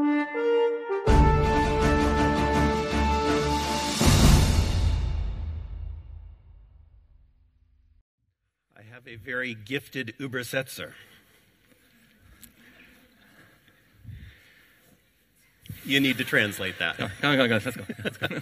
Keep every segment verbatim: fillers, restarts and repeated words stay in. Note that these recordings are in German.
I have a very gifted Übersetzer. You need to translate that. Ja, kann, kann, kann, let's go. Let's go.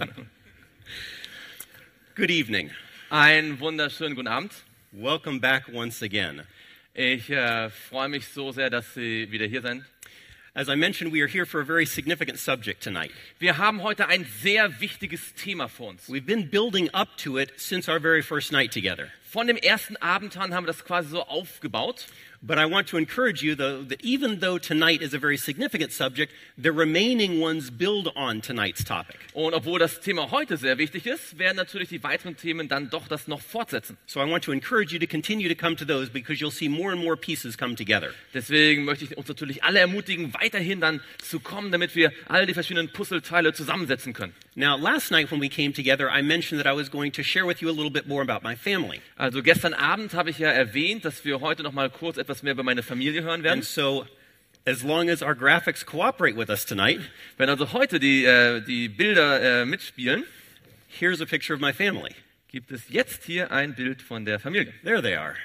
Good evening. Einen wunderschönen guten Abend. Welcome back once again. Ich äh, freue mich so sehr, dass Sie wieder hier sind. As I mentioned, we are here for a very significant subject tonight. Wir haben heute ein sehr wichtiges Thema vor uns. We've been building up to it since our very first night together. Von dem ersten Abend an haben wir das quasi so aufgebaut. But I want to encourage you, though, that even though tonight is a very significant subject, the remaining ones build on tonight's topic. Und obwohl das Thema heute sehr wichtig ist, werden natürlich die weiteren Themen dann doch das noch fortsetzen. So I want to encourage you to continue to come to those because you'll see more and more pieces come together. Deswegen möchte ich uns natürlich alle ermutigen, weiterhin dann zu kommen, damit wir all die verschiedenen Puzzleteile zusammensetzen können. Now, last night when we came together, I mentioned that I was going to share with you a little bit more about my family. Also gestern Abend habe ich ja erwähnt, dass wir heute noch mal kurz etwas mehr über meine Familie hören werden. And so, as long as our graphics cooperate with us tonight, wenn also heute die, äh, die Bilder äh, mitspielen, here's a picture of my family. Gibt es jetzt hier ein Bild von der Familie. There they are.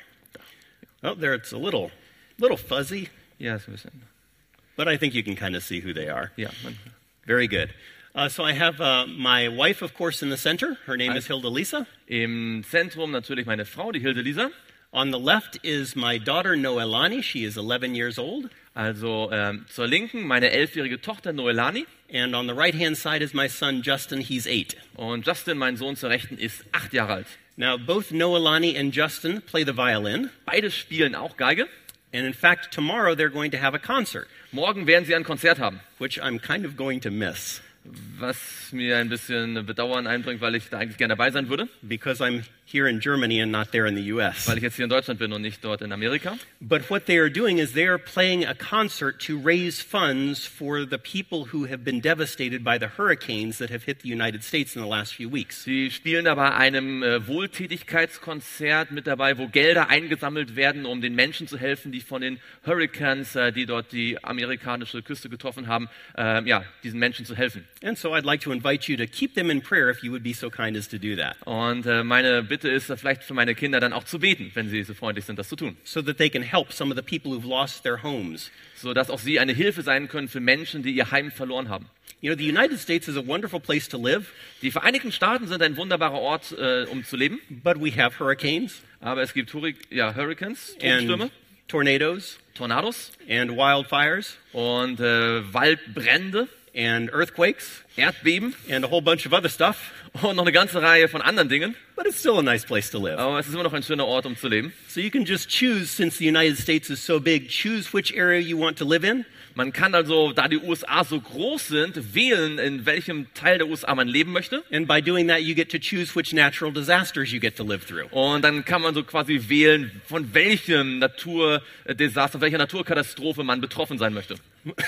Oh, there it's a little, little fuzzy. Ja, ist ein bisschen. But I think you can kind of see who they are. Ja. Man, Very good. Uh, so I have uh, my wife, of course, in the center. Her name also, is Hilda Lisa. Im Zentrum natürlich meine Frau, die Hilde Lisa. On the left is my daughter, Noelani. She is eleven years old. Also ähm, zur Linken meine elfjährige Tochter Noelani. And on the right-hand side is my son, Justin. He's eight. Und Justin, mein Sohn zur Rechten, ist acht Jahre alt. Now, both Noelani and Justin play the violin. Beide spielen auch Geige. And in fact, tomorrow they're going to have a concert. Morgen werden sie ein Konzert haben. Which I'm kind of going to miss. Was mir ein bisschen Bedauern einbringt, weil ich da eigentlich gerne dabei sein würde. Because I'm here in Germany and not there in the U S. Weil ich jetzt hier in Deutschland bin und nicht dort in Amerika. But what they are doing is they are playing a concert to raise funds for the people who have been devastated by the hurricanes that have hit the United States in the last few weeks. Sie spielen da bei einem äh, Wohltätigkeitskonzert mit dabei, wo Gelder eingesammelt werden, um den Menschen zu helfen, die von den Hurricanes, äh, die dort die amerikanische Küste getroffen haben, äh, ja, diesen Menschen zu helfen. And so I'd like to invite you to keep them in prayer if you would be so kind as to do that. Und äh, meine Bitte ist, vielleicht für meine Kinder dann auch zu beten, wenn sie so freundlich sind, das zu tun. So that they can help some of the people who've lost their homes. So dass auch sie eine Hilfe sein können für Menschen, die ihr Heim verloren haben. You know, the United States is a wonderful place to live. Die Vereinigten Staaten sind ein wunderbarer Ort, äh, um zu leben. But we have hurricanes. Aber es gibt Hurri- ja, Hurricanes, and tornadoes, Tornados and wildfires, und äh, Waldbrände, and earthquakes, Erdbeben, and a whole bunch of other stuff. Und noch eine ganze Reihe von anderen Dingen. But it's still a nice place to live. Aber es ist immer noch ein schöner Ort, um zu leben. So you can just choose, since the United States is so big, choose which area you want to live in. Man kann also, da die U S A so groß sind, wählen, in welchem Teil der U S A man leben möchte. And by doing that, you get to choose which natural disasters you get to live through. Und dann kann man so quasi wählen, von welchem Naturdesaster, welcher Naturkatastrophe man betroffen sein möchte.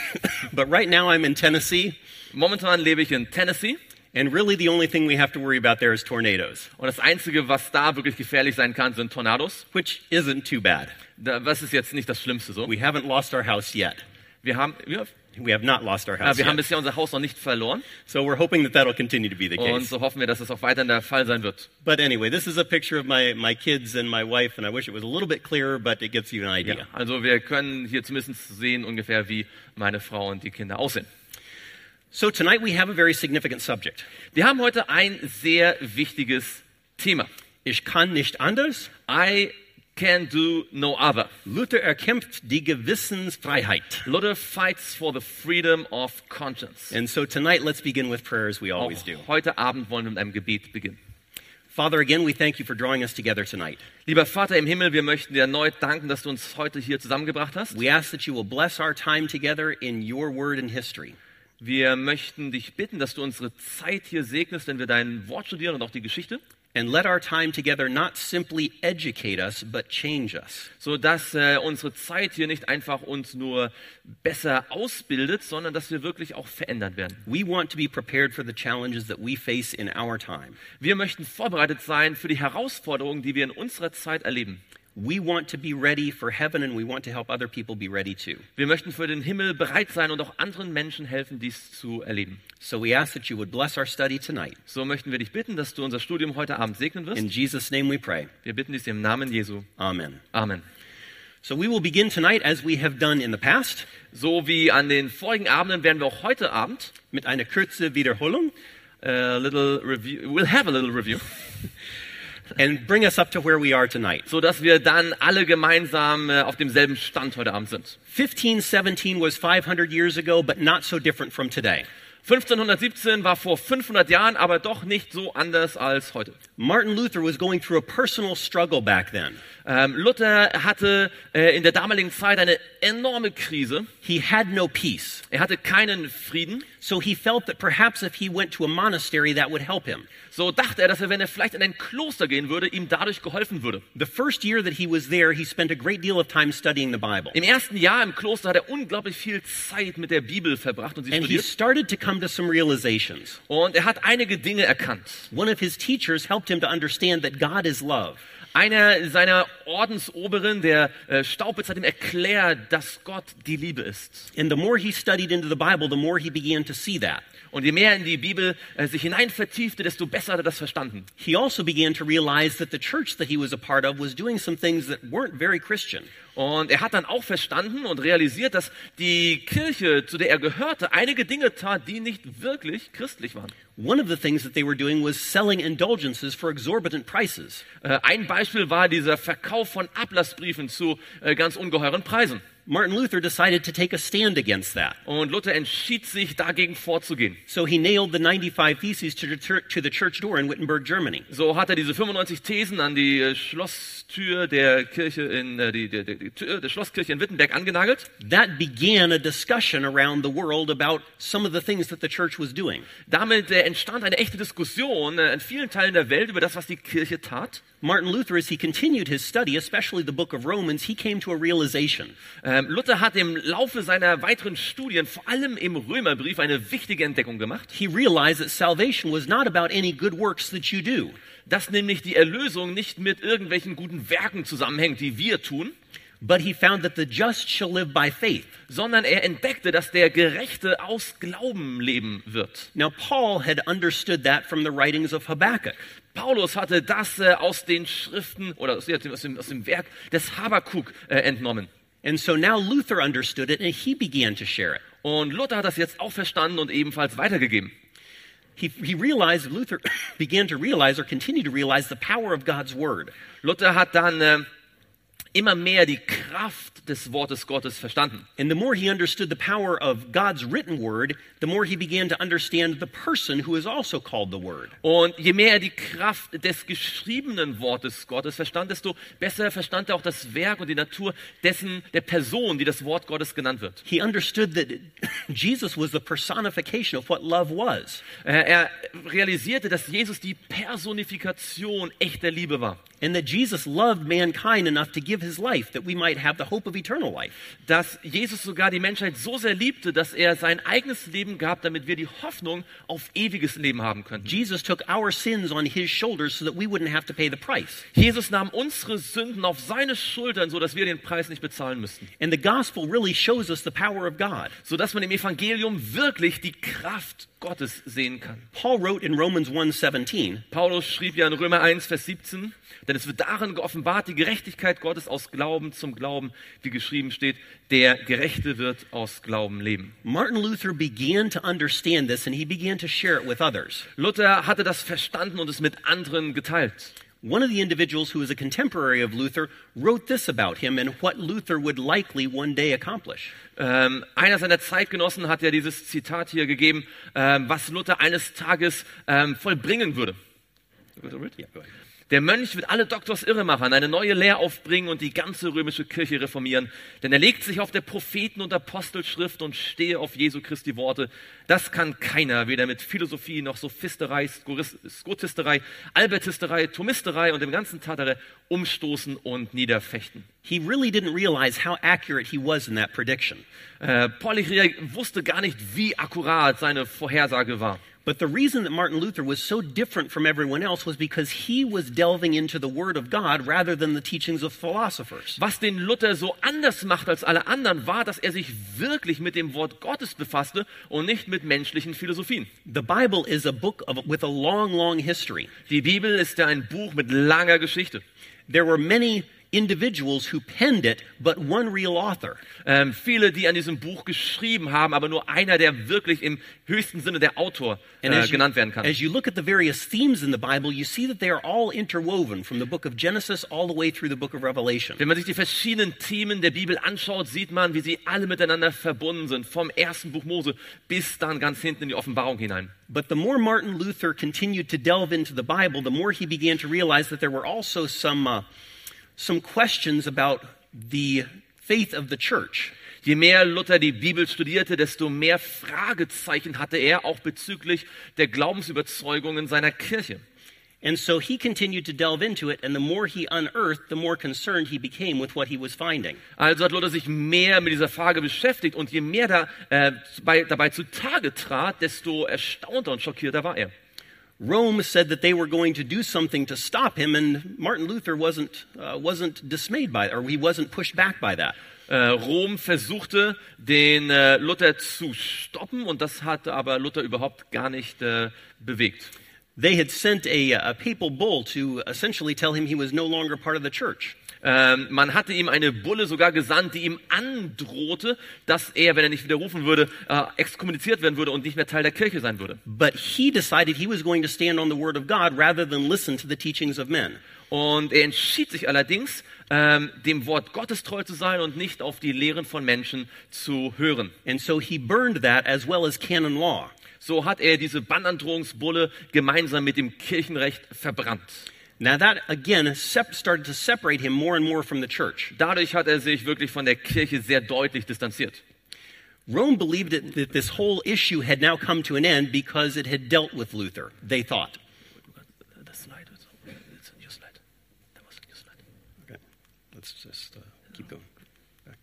But right now I'm in Tennessee. Momentan lebe ich in Tennessee. And really the only thing we have to worry about there is tornadoes. Und das Einzige, was da wirklich gefährlich sein kann, sind Tornados. Which isn't too bad. Das ist jetzt nicht das Schlimmste so. We haven't lost our house yet. Wir haben, wir, we have not lost our house ja, wir yet. haben bisher unser Haus noch nicht verloren. So we're hoping that that'll continue to be the case. Und so hoffen wir, dass es auch weiterhin der Fall sein wird. But anyway, this is a picture of my, my kids and my wife, and I wish it was a little bit clearer, but it gives you an idea. Ja, also wir können hier zumindest sehen ungefähr, wie meine Frau und die Kinder aussehen. So tonight we have a very significant subject. Wir haben heute ein sehr wichtiges Thema. Ich kann nicht anders. I can do no other. Luther erkämpft die Gewissensfreiheit. Luther fights for the freedom of conscience. And so tonight let's begin with prayer as we always Auch do. heute Abend wollen wir mit einem Gebet beginnen. Father, again, we thank you for drawing us together tonight. Lieber Vater im Himmel, wir möchten dir erneut danken, dass du uns heute hier zusammengebracht hast. We ask that you will bless our time together in your word and history. Wir möchten dich bitten, dass du unsere Zeit hier segnest, wenn wir dein Wort studieren und auch die Geschichte. And let our time together not simply educate us, but change us. So dass äh, unsere Zeit hier nicht einfach uns nur besser ausbildet, sondern dass wir wirklich auch verändert werden. We want to be prepared for the challenges that we face in our time. Wir möchten vorbereitet sein für die Herausforderungen, die wir in unserer Zeit erleben. We want to be ready for heaven and we want to help other people be ready too. Wir möchten für den Himmel bereit sein und auch anderen Menschen helfen, dies zu erleben. So we ask that you would bless our study tonight. So möchten wir dich bitten, dass du unser Studium heute Abend segnen wirst. In Jesus' name we pray. Wir bitten dies im Namen Jesu. Amen. Amen. So we will begin tonight as we have done in the past. So wie an den vorigen Abenden werden wir auch heute Abend Mit einer kurzen Wiederholung. a little review. We'll have a little review. And bring us up to where we are tonight. So dass wir dann alle gemeinsam äh, auf demselben Stand heute Abend sind. fifteen seventeen was five hundred years ago, but not so different from today. fünfzehnhundertsiebzehn war vor fünfhundert Jahren, aber doch nicht so anders als heute. Martin Luther was going through a personal struggle back then. Ähm, Luther hatte äh, in der damaligen Zeit eine enorme Krise. He had no peace. Er hatte keinen Frieden. So he felt that perhaps if he went to a monastery, that would help him. So dachte er, dass er, wenn er vielleicht in ein Kloster gehen würde, ihm dadurch geholfen würde. The first year that he was there, he spent a great deal of time studying the Bible. Im ersten Jahr im Kloster hat er unglaublich viel Zeit mit der Bibel verbracht und sie And he studiert. started to come to some realizations. Und er hat einige Dinge erkannt. One of his teachers helped him to understand that God is love. Einer seiner Ordensoberen, der äh, Staupitz, hat ihm erklärt, dass Gott die Liebe ist. And the more he studied into the Bible, the more he began to see that. Und je mehr in die Bibel äh, sich hinein vertiefte, desto besser hat er das verstanden. He also began to realize that the church that he was a part of was doing some things that weren't very Christian. Und er hat dann auch verstanden und realisiert, dass die Kirche, zu der er gehörte, einige Dinge tat, die nicht wirklich christlich waren. One of the things that they were doing was selling indulgences for exorbitant prices. Äh, ein Beispiel war dieser Verkauf von Ablassbriefen zu äh, ganz ungeheuren Preisen. Martin Luther decided to take a stand against that. Und Luther entschied sich, dagegen vorzugehen. So he nailed the ninety-five Theses to the, chur- to the church door in Wittenberg, Germany. So hat er diese fünfundneunzig Thesen an die äh, Schlosstür der Kirche in äh, die, die, die, die Tür der Schlosskirche in Wittenberg angenagelt. That began a discussion around the world about some of the things that the church was doing. Damit äh, entstand eine echte Diskussion äh, in vielen Teilen der Welt über das, was die Kirche tat. Martin Luther, as he continued his study, especially the book of Romans, he came to a realization. Ähm, Luther hat im Laufe seiner weiteren Studien, vor allem im Römerbrief, eine wichtige Entdeckung gemacht. He realized that salvation was not about any good works that you do, Dass nämlich die Erlösung nicht mit irgendwelchen guten Werken zusammenhängt, die wir tun, but he found that the just shall live by faith. sondern er entdeckte, dass der Gerechte aus Glauben leben wird. Now, Paul had understood that from the writings of Habakkuk. Paulus hatte das äh, aus den Schriften oder aus, ja, aus, dem, aus dem Werk des Habakuk äh, entnommen. And so now Luther understood it and he began to share it. Und Luther hat das jetzt auch verstanden und ebenfalls weitergegeben. He, he realized, Luther began to realize or continue to realize the power of God's word. Luther hat dann äh, immer mehr die Kraft des Wortes Gottes verstanden. And the more he understood the power of God's written word, the more he began to understand the person who is also called the word. Und je mehr er die Kraft des geschriebenen Wortes Gottes verstand, desto besser verstand er auch das Werk und die Natur dessen, der Person, die das Wort Gottes genannt wird. He understood that Jesus was the personification of what love was. Äh, Er realisierte, dass Jesus die Personifikation echter Liebe war. And that Jesus loved mankind enough to give his life that we might have the hope of eternal life. Dass Jesus sogar die Menschheit so sehr liebte, dass er sein eigenes Leben gab, damit wir die Hoffnung auf ewiges Leben haben könnten. Jesus took our sins on his shoulders so that we wouldn't have to pay the price. Jesus nahm unsere Sünden auf seine Schultern, so dass wir den Preis nicht bezahlen müssten. And the gospel really shows us the power of God. So dass man im Evangelium wirklich die Kraft Gottes sehen kann. Paul wrote in Romans one seventeen, Paulus schrieb ja in Römer eins, Vers siebzehn, denn es wird darin geoffenbart, die Gerechtigkeit Gottes aus Glauben zum Glauben, wie geschrieben steht, der Gerechte wird aus Glauben leben. Martin Luther began to understand this and he began to share it with others. Luther hatte das verstanden und es mit anderen geteilt. One of the individuals who was a contemporary of Luther wrote this about him and what Luther would likely one day accomplish. Ähm, einer seiner Zeitgenossen hat ja dieses Zitat hier gegeben, ähm, was Luther eines Tages ähm, vollbringen würde. Der Mönch wird alle Doktors irre machen, eine neue Lehre aufbringen und die ganze römische Kirche reformieren. Denn er legt sich auf der Propheten- und Apostelschrift und stehe auf Jesu Christi Worte. Das kann keiner, weder mit Philosophie noch Sophisterei, Skotisterei, Albertisterei, Thomisterei und dem ganzen Tatere umstoßen und niederfechten. He really didn't realize how accurate he was in that prediction. Äh, Polychria wusste gar nicht, wie akkurat seine Vorhersage war. But the reason that Martin Luther was so different from everyone else was because he was delving into the Word of God rather than the teachings of philosophers. Was den Luther so anders macht als alle anderen, war, dass er sich wirklich mit dem Wort Gottes befasste und nicht mit menschlichen Philosophien. The Bible is a book of, with a long, long history. Die Bibel ist ja ein Buch mit langer Geschichte. There were many individuals who penned it, but one real author. Ähm, viele, die an diesem Buch geschrieben haben, aber nur einer, der wirklich im höchsten Sinne der Autor äh, as, you, genannt werden kann. as you look at the various themes in the Bible, you see that they are all interwoven from the book of Genesis all the way through the book of Revelation. Wenn man sich die verschiedenen Themen der Bibel anschaut, sieht man, wie sie alle miteinander verbunden sind, vom ersten Buch Mose bis dann ganz hinten in die Offenbarung hinein. But the more Martin Luther continued to delve into the Bible, the more he began to realize that there were also some uh, some questions about the faith of the church. Je mehr Luther die Bibel studierte, desto mehr Fragezeichen hatte er auch bezüglich der Glaubensüberzeugungen seiner Kirche. And so he continued to delve into it, and the more he unearthed, the more concerned he became with what he was finding. Also hat Luther sich mehr mit dieser Frage beschäftigt, und je mehr da, äh, bei, dabei zutage trat, desto erstaunter und schockierter war er. Rome said that they were going to do something to stop him, and Martin Luther wasn't uh, wasn't dismayed by it, or he wasn't pushed back by that. Äh, Rom versuchte, den äh, Luther zu stoppen, und das hat aber Luther überhaupt gar nicht äh, bewegt. They had sent a, a papal bull to essentially tell him he was no longer part of the church. Ähm, man hatte ihm eine Bulle sogar gesandt, die ihm androhte, dass er, wenn er nicht widerrufen würde, äh, exkommuniziert werden würde und nicht mehr Teil der Kirche sein würde. But he decided he was going to stand on the word of God rather than listen to the teachings of men. Und er entschied sich allerdings, ähm, dem Wort Gottes treu zu sein und nicht auf die Lehren von Menschen zu hören. And so he burned that as well as canon law. So hat er diese Bannandrohungsbulle gemeinsam mit dem Kirchenrecht verbrannt. Now that, again, sep- started to separate him more and more from the church. Dadurch hat er sich wirklich von der Kirche sehr deutlich distanziert. Rome believed it, that this whole issue had now come to an end because it had dealt with Luther, they thought. Okay, let's just uh, keep going. Okay.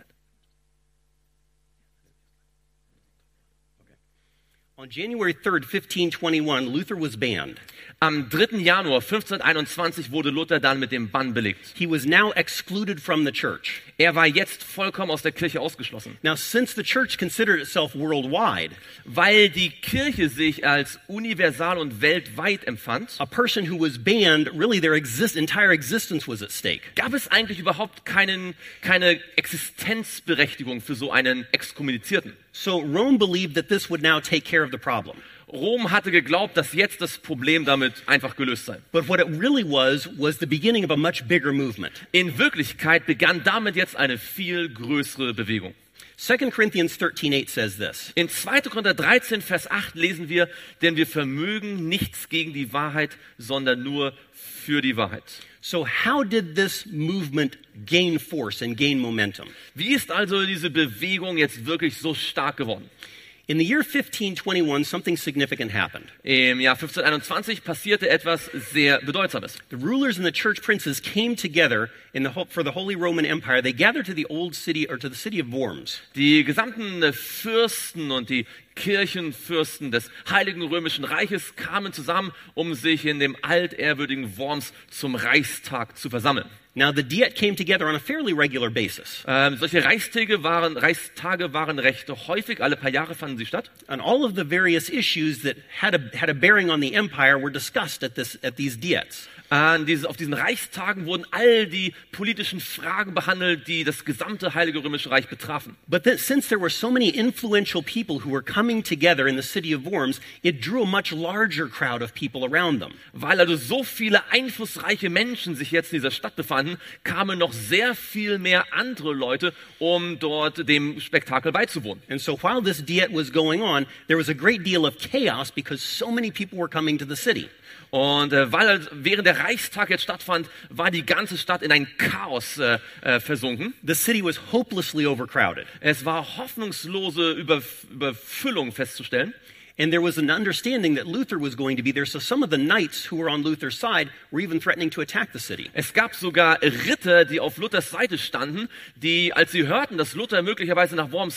Okay. On January third, fifteen twenty-one, Luther was banned. Am dritten Januar fünfzehnhunderteinundzwanzig wurde Luther dann mit dem Bann belegt. He was now excluded from the church. Er war jetzt vollkommen aus der Kirche ausgeschlossen. Now, since the church considered itself worldwide, weil die Kirche sich als universal und weltweit empfand, a person who was banned, really their exist- entire existence was at stake. Gab es eigentlich überhaupt keinen, keine Existenzberechtigung für so einen Exkommunizierten. So Rome believed that this would now take care of the problem. Rom hatte geglaubt, dass jetzt das Problem damit einfach gelöst sei. But what it really was, was the beginning of a much bigger movement. In Wirklichkeit begann damit jetzt eine viel größere Bewegung. Second Corinthians thirteen eight says this. In zweiter Korinther dreizehn, Vers acht lesen wir, denn wir vermögen nichts gegen die Wahrheit, sondern nur für die Wahrheit. So how did this movement gain force and gain momentum? Wie ist also diese Bewegung jetzt wirklich so stark geworden? In the year fifteen twenty-one, something significant happened. Im Jahr fünfzehnhunderteinundzwanzig passierte etwas sehr Bedeutsames. The rulers and the church princes came together in the, for the Holy Roman Empire. They gathered to the old city, or to the city of Worms. Die gesamten Fürsten und die Kirchenfürsten des Heiligen Römischen Reiches kamen zusammen, um sich in dem altehrwürdigen Worms zum Reichstag zu versammeln. Now, the Diet came together on a fairly regular basis. Ähm, solche Reichstage waren, Reichstage waren recht häufig, alle paar Jahre fanden sie statt. And all of the various issues that had a, had a bearing on the empire were discussed at, this, at these Diets. An diese, auf diesen Reichstagen wurden all die politischen Fragen behandelt, die das gesamte Heilige Römische Reich betrafen. But that, since there were so many influential people who were coming together in the city of Worms, it drew a much larger crowd of people around them. Weil also so viele einflussreiche Menschen sich jetzt in dieser Stadt befanden, kamen noch sehr viel mehr andere Leute, um dort dem Spektakel beizuwohnen. And so while this Diet was going on, there was a great deal of chaos because so many people were coming to the city. Und äh, weil während der Reichstag jetzt stattfand, war die ganze Stadt in ein Chaos äh, äh, versunken. The city was hopelessly overcrowded. Es war hoffnungslose Überf- Überfüllung festzustellen. And there was an understanding that Luther was going to be there, so some of the knights who were on Luther's side were even threatening to attack the city. Es gab sogar Ritter, die auf Luthers Seite standen, die, als sie hörten, dass Luther möglicherweise nach Worms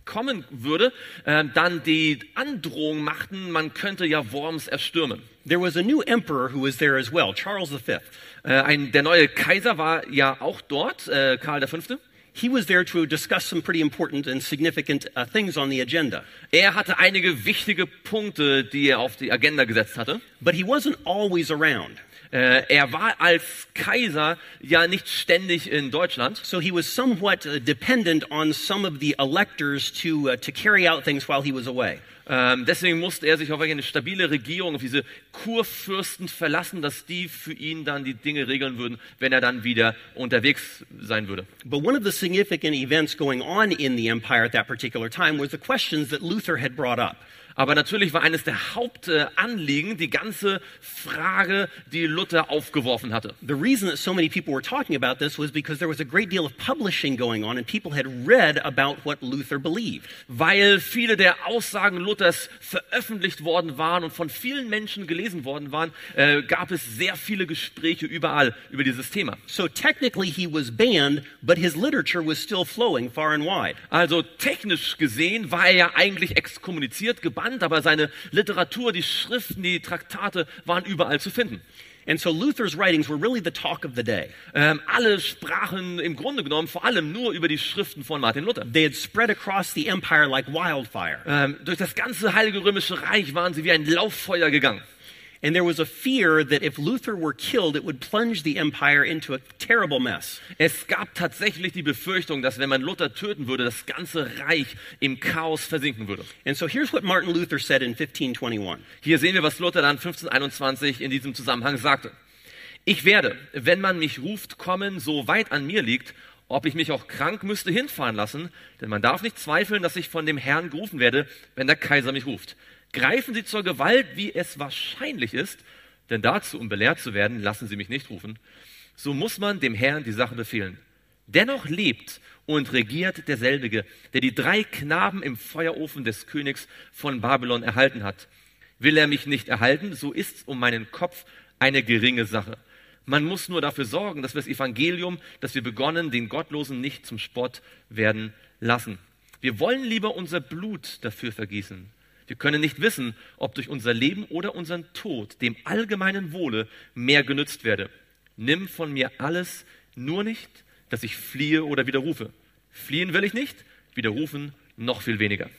kommen würde, äh, dann die Androhung machten, man könnte ja Worms erstürmen. There was a new emperor who was there as well, Charles the Fifth. Äh, ein, der neue Kaiser war ja auch dort, äh, Karl der Fünfte. He was there to discuss some pretty important and significant uh, things on the agenda. Er hatte einige wichtige Punkte, die er auf die Agenda gesetzt hatte. But he wasn't always around. Äh, er war als Kaiser ja nicht ständig in Deutschland. So he was somewhat uh, dependent on some of the electors to, uh, to carry out things while he was away. Ähm, deswegen musste er sich auf eine stabile Regierung, auf diese Kurfürsten verlassen, dass die für ihn dann die Dinge regeln würden, wenn er dann wieder unterwegs sein würde. But one of the significant events going on in the empire at that particular time was the questions that Luther had brought up. Aber natürlich war eines der Hauptanliegen die ganze Frage, die Luther aufgeworfen hatte. The reason that so many people were talking about this was because there was a great deal of publishing going on and people had read about what Luther believed. Weil viele der Aussagen Luthers veröffentlicht worden waren und von vielen Menschen gelesen worden waren, äh, gab es sehr viele Gespräche überall über dieses Thema. So technically he was banned, but his literature was still flowing far and wide. Also technisch gesehen war er ja eigentlich exkommuniziert, gebannt, aber seine Literatur, die Schriften, die Traktate waren überall zu finden. And so Luther's writings were really the talk of the day. Ähm, alle sprachen im Grunde genommen vor allem nur über die Schriften von Martin Luther. They had spread across the empire like wildfire. Ähm, durch das ganze Heilige Römische Reich waren sie wie ein Lauffeuer gegangen. And there was a fear that if Luther were killed, it would plunge the empire into a terrible mess. Es gab tatsächlich die Befürchtung, dass wenn man Luther töten würde, das ganze Reich im Chaos versinken würde. And so here's what Martin Luther said in fifteen twenty-one. Hier sehen wir, was Luther dann fünfzehnhunderteinundzwanzig in diesem Zusammenhang sagte. Ich werde, wenn man mich ruft, kommen, so weit an mir liegt, ob ich mich auch krank müsste hinfahren lassen, denn man darf nicht zweifeln, dass ich von dem Herrn gerufen werde, wenn der Kaiser mich ruft. Greifen Sie zur Gewalt, wie es wahrscheinlich ist, denn dazu, um belehrt zu werden, lassen Sie mich nicht rufen. So muss man dem Herrn die Sache befehlen. Dennoch lebt und regiert derselbige, der die drei Knaben im Feuerofen des Königs von Babylon erhalten hat. Will er mich nicht erhalten, so ist's um meinen Kopf eine geringe Sache. Man muss nur dafür sorgen, dass wir das Evangelium, das wir begonnen, den Gottlosen nicht zum Spott werden lassen. Wir wollen lieber unser Blut dafür vergießen. Wir können nicht wissen, ob durch unser Leben oder unseren Tod dem allgemeinen Wohle mehr genützt werde. Nimm von mir alles, nur nicht, dass ich fliehe oder widerrufe. Fliehen will ich nicht, widerrufen noch viel weniger.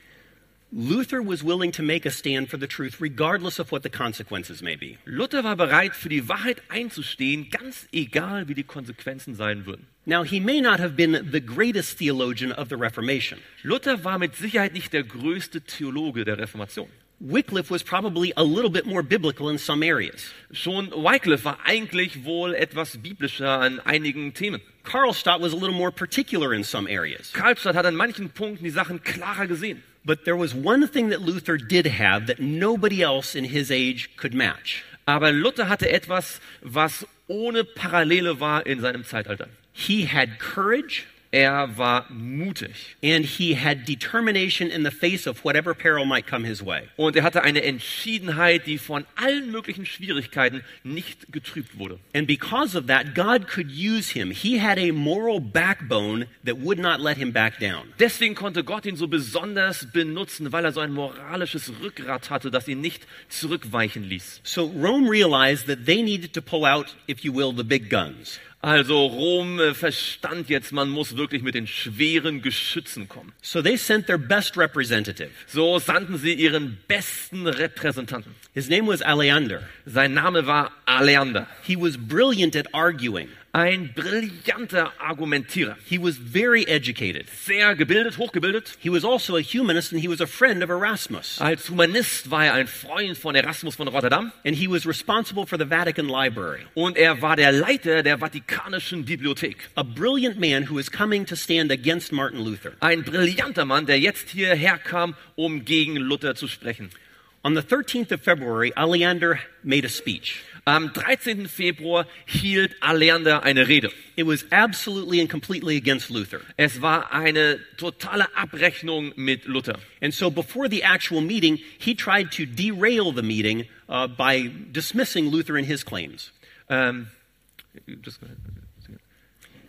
Luther was willing to make a stand for the truth regardless of what the consequences may be. Luther war bereit, für die Wahrheit einzustehen, ganz egal, wie die Konsequenzen sein würden. Now, he may not have been the greatest theologian of the Reformation. Luther war mit Sicherheit nicht der größte Theologe der Reformation. Wycliffe was probably a little bit more biblical in some areas. Schon Wycliffe war eigentlich wohl etwas biblischer an einigen Themen. Karlstadt was a little more particular in some areas. Karlstadt hat an manchen Punkten die Sachen klarer gesehen. But there was one thing that Luther did have that nobody else in his age could match. Aber Luther hatte etwas, was ohne Parallele war in seinem Zeitalter. He had courage. Er war mutig. And he had determination in the face of whatever peril might come his way. Und er hatte eine Entschiedenheit, die von allen möglichen Schwierigkeiten nicht getrübt wurde. And because of that, God could use him. He had a moral backbone that would not let him back down. Deswegen konnte Gott ihn so besonders benutzen, weil er so ein moralisches Rückgrat hatte, das ihn nicht zurückweichen ließ. So Rome realized that they needed to pull out, if you will, the big guns. Also Rom äh, verstand jetzt, man muss wirklich mit den schweren Geschützen kommen. So they sent their best representative. So sandten sie ihren besten Repräsentanten. His name was Aleander. Sein Name war Aleander. He was brilliant at arguing. Ein brillanter Argumentierer. He was very educated. Sehr gebildet, hochgebildet. He was also a humanist and he was a friend of Erasmus. Als Humanist war er ein Freund von Erasmus von Rotterdam. And he was responsible for the Vatican Library. Und er war der Leiter der Vatikanischen Bibliothek. A brilliant man who was coming to stand against Martin Luther. Ein brillanter Mann, der jetzt hierher kam, um gegen Luther zu sprechen. On the thirteenth of February, Aleander made a speech. Am dreizehnten Februar hielt Aleander eine Rede. It was absolutely and completely against Luther. Es war eine totale Abrechnung mit Luther. And so before the actual meeting, he tried to derail the meeting uh, by dismissing Luther and his claims. Ähm,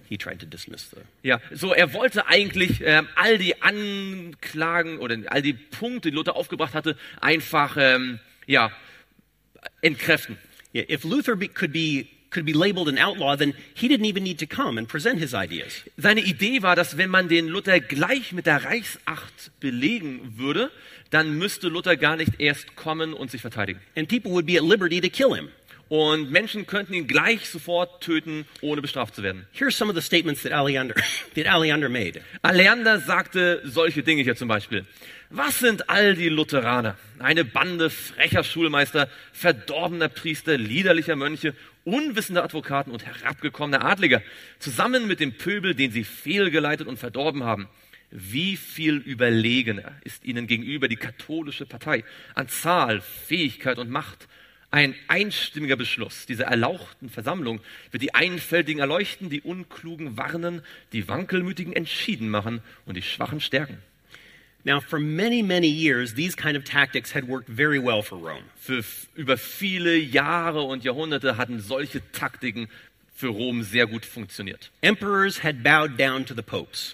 he tried to dismiss the... Ja, so er wollte eigentlich ähm, all die Anklagen oder all die Punkte, die Luther aufgebracht hatte, einfach ähm, ja, entkräften. Yeah, if Luther be, could be could be labeled an outlaw, then he didn't even need to come and present his ideas. Seine Idee war, dass wenn man den Luther gleich mit der Reichsacht belegen würde, dann müsste Luther gar nicht erst kommen und sich verteidigen. And people would be at liberty to kill him. Und Menschen könnten ihn gleich sofort töten, ohne bestraft zu werden. Here's some of the statements that Aleander, that Aleander made. Aleander sagte solche Dinge hier zum Beispiel. Was sind all die Lutheraner? Eine Bande frecher Schulmeister, verdorbener Priester, liederlicher Mönche, unwissender Advokaten und herabgekommener Adliger, zusammen mit dem Pöbel, den sie fehlgeleitet und verdorben haben. Wie viel überlegener ist ihnen gegenüber die katholische Partei an Zahl, Fähigkeit und Macht. Ein einstimmiger Beschluss dieser erlauchten Versammlung wird die Einfältigen erleuchten, die Unklugen warnen, die Wankelmütigen entschieden machen und die Schwachen stärken. Now, for many, many years, these kind of tactics had worked very well for Rome. Für f- über viele Jahre und Jahrhunderte hatten solche Taktiken für Rom sehr gut funktioniert. Emperors had bowed down to the popes.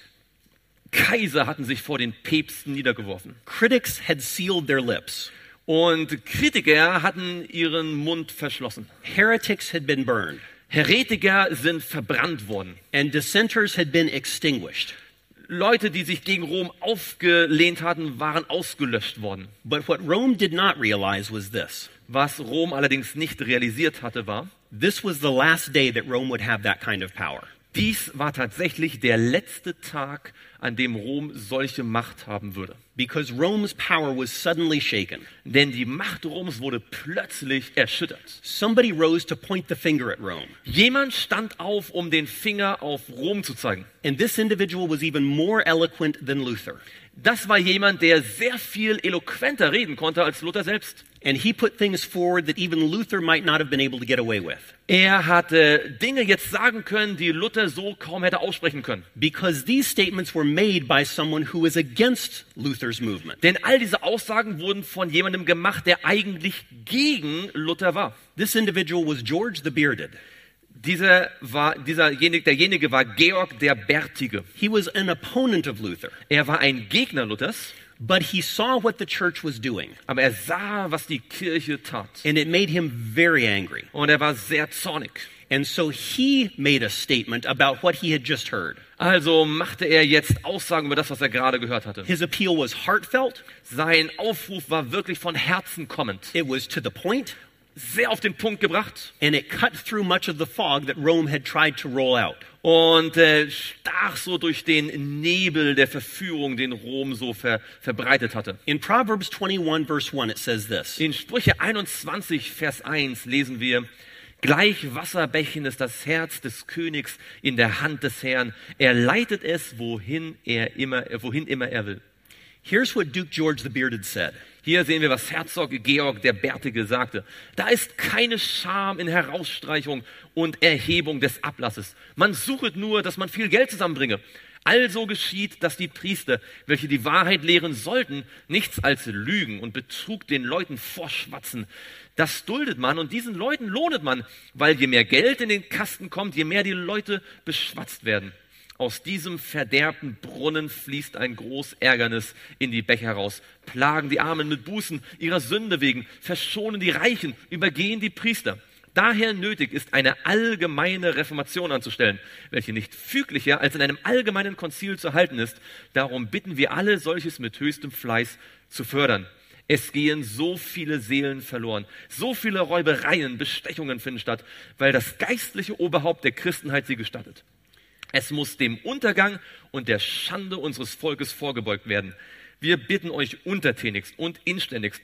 Kaiser hatten sich vor den Päpsten niedergeworfen. Critics had sealed their lips. Und Kritiker hatten ihren Mund verschlossen. Heretics had been burned. Heretiker sind verbrannt worden. And dissenters had been extinguished. Leute, die sich gegen Rom aufgelehnt hatten, waren ausgelöscht worden. But what Rome did not realize was this. Was Rom allerdings nicht realisiert hatte, war, This was the last day that Rome would have that kind of power. dies war tatsächlich der letzte Tag, an dem Rom solche Macht haben würde. Because Rome's power was suddenly shaken. Denn die Macht Roms wurde plötzlich erschüttert. Somebody rose to point the finger at Rome. Jemand stand auf, um den Finger auf Rom zu zeigen. And this individual was even more eloquent than Luther. Das war jemand, der sehr viel eloquenter reden konnte als Luther selbst. And he put things forward that even Luther might not have been able to get away with. Er hatte Dinge jetzt sagen können, die Luther so kaum hätte aussprechen können. Because these statements were made by someone who was against Luther's movement. Denn all diese Aussagen wurden von jemandem gemacht, der eigentlich gegen Luther war. This individual was George the Bearded. Dieser war, dieserjenige, derjenige war Georg der Bärtige. He was an opponent of Luther, Er war ein Gegner Luthers, but he saw what the church was doing, aber er sah, was die Kirche tat. and it made him very angry. Und er war sehr zornig. And so he made a statement about what he had just heard. Also machte er jetzt Aussagen über das, was er gerade gehört hatte. His appeal was heartfelt, Sein Aufruf war wirklich von Herzen kommend. it was to the point, Sehr auf den Punkt gebracht and it cut through much of the fog that Rome had tried to roll out. und äh, stach so durch den Nebel der Verführung, den Rom so ver, verbreitet hatte. In Proverbs twenty-one, verse one, it says this. In Sprüche einundzwanzig, Vers eins lesen wir, gleich Wasserbächen ist das Herz des Königs in der Hand des Herrn. Er leitet es, wohin er immer, wohin immer er will. Here's what Duke George the Bearded said. Hier sehen wir, was Herzog Georg der Bärtige sagte. Da ist keine Scham in Herausstreichung und Erhebung des Ablasses. Man suchet nur, dass man viel Geld zusammenbringe. Also geschieht, dass die Priester, welche die Wahrheit lehren sollten, nichts als Lügen und Betrug den Leuten vorschwatzen. Das duldet man und diesen Leuten lohnet man, weil je mehr Geld in den Kasten kommt, je mehr die Leute beschwatzt werden. Aus diesem verderbten Brunnen fließt ein Großärgernis in die Becher heraus. Plagen die Armen mit Bußen ihrer Sünde wegen, verschonen die Reichen, übergehen die Priester. Daher nötig ist eine allgemeine Reformation anzustellen, welche nicht füglicher als in einem allgemeinen Konzil zu halten ist. Darum bitten wir alle, solches mit höchstem Fleiß zu fördern. Es gehen so viele Seelen verloren, so viele Räubereien, Bestechungen finden statt, weil das geistliche Oberhaupt der Christenheit sie gestattet. Es muss dem Untergang und der Schande unseres Volkes vorgebeugt werden. Wir bitten euch untertänigst und inständigst,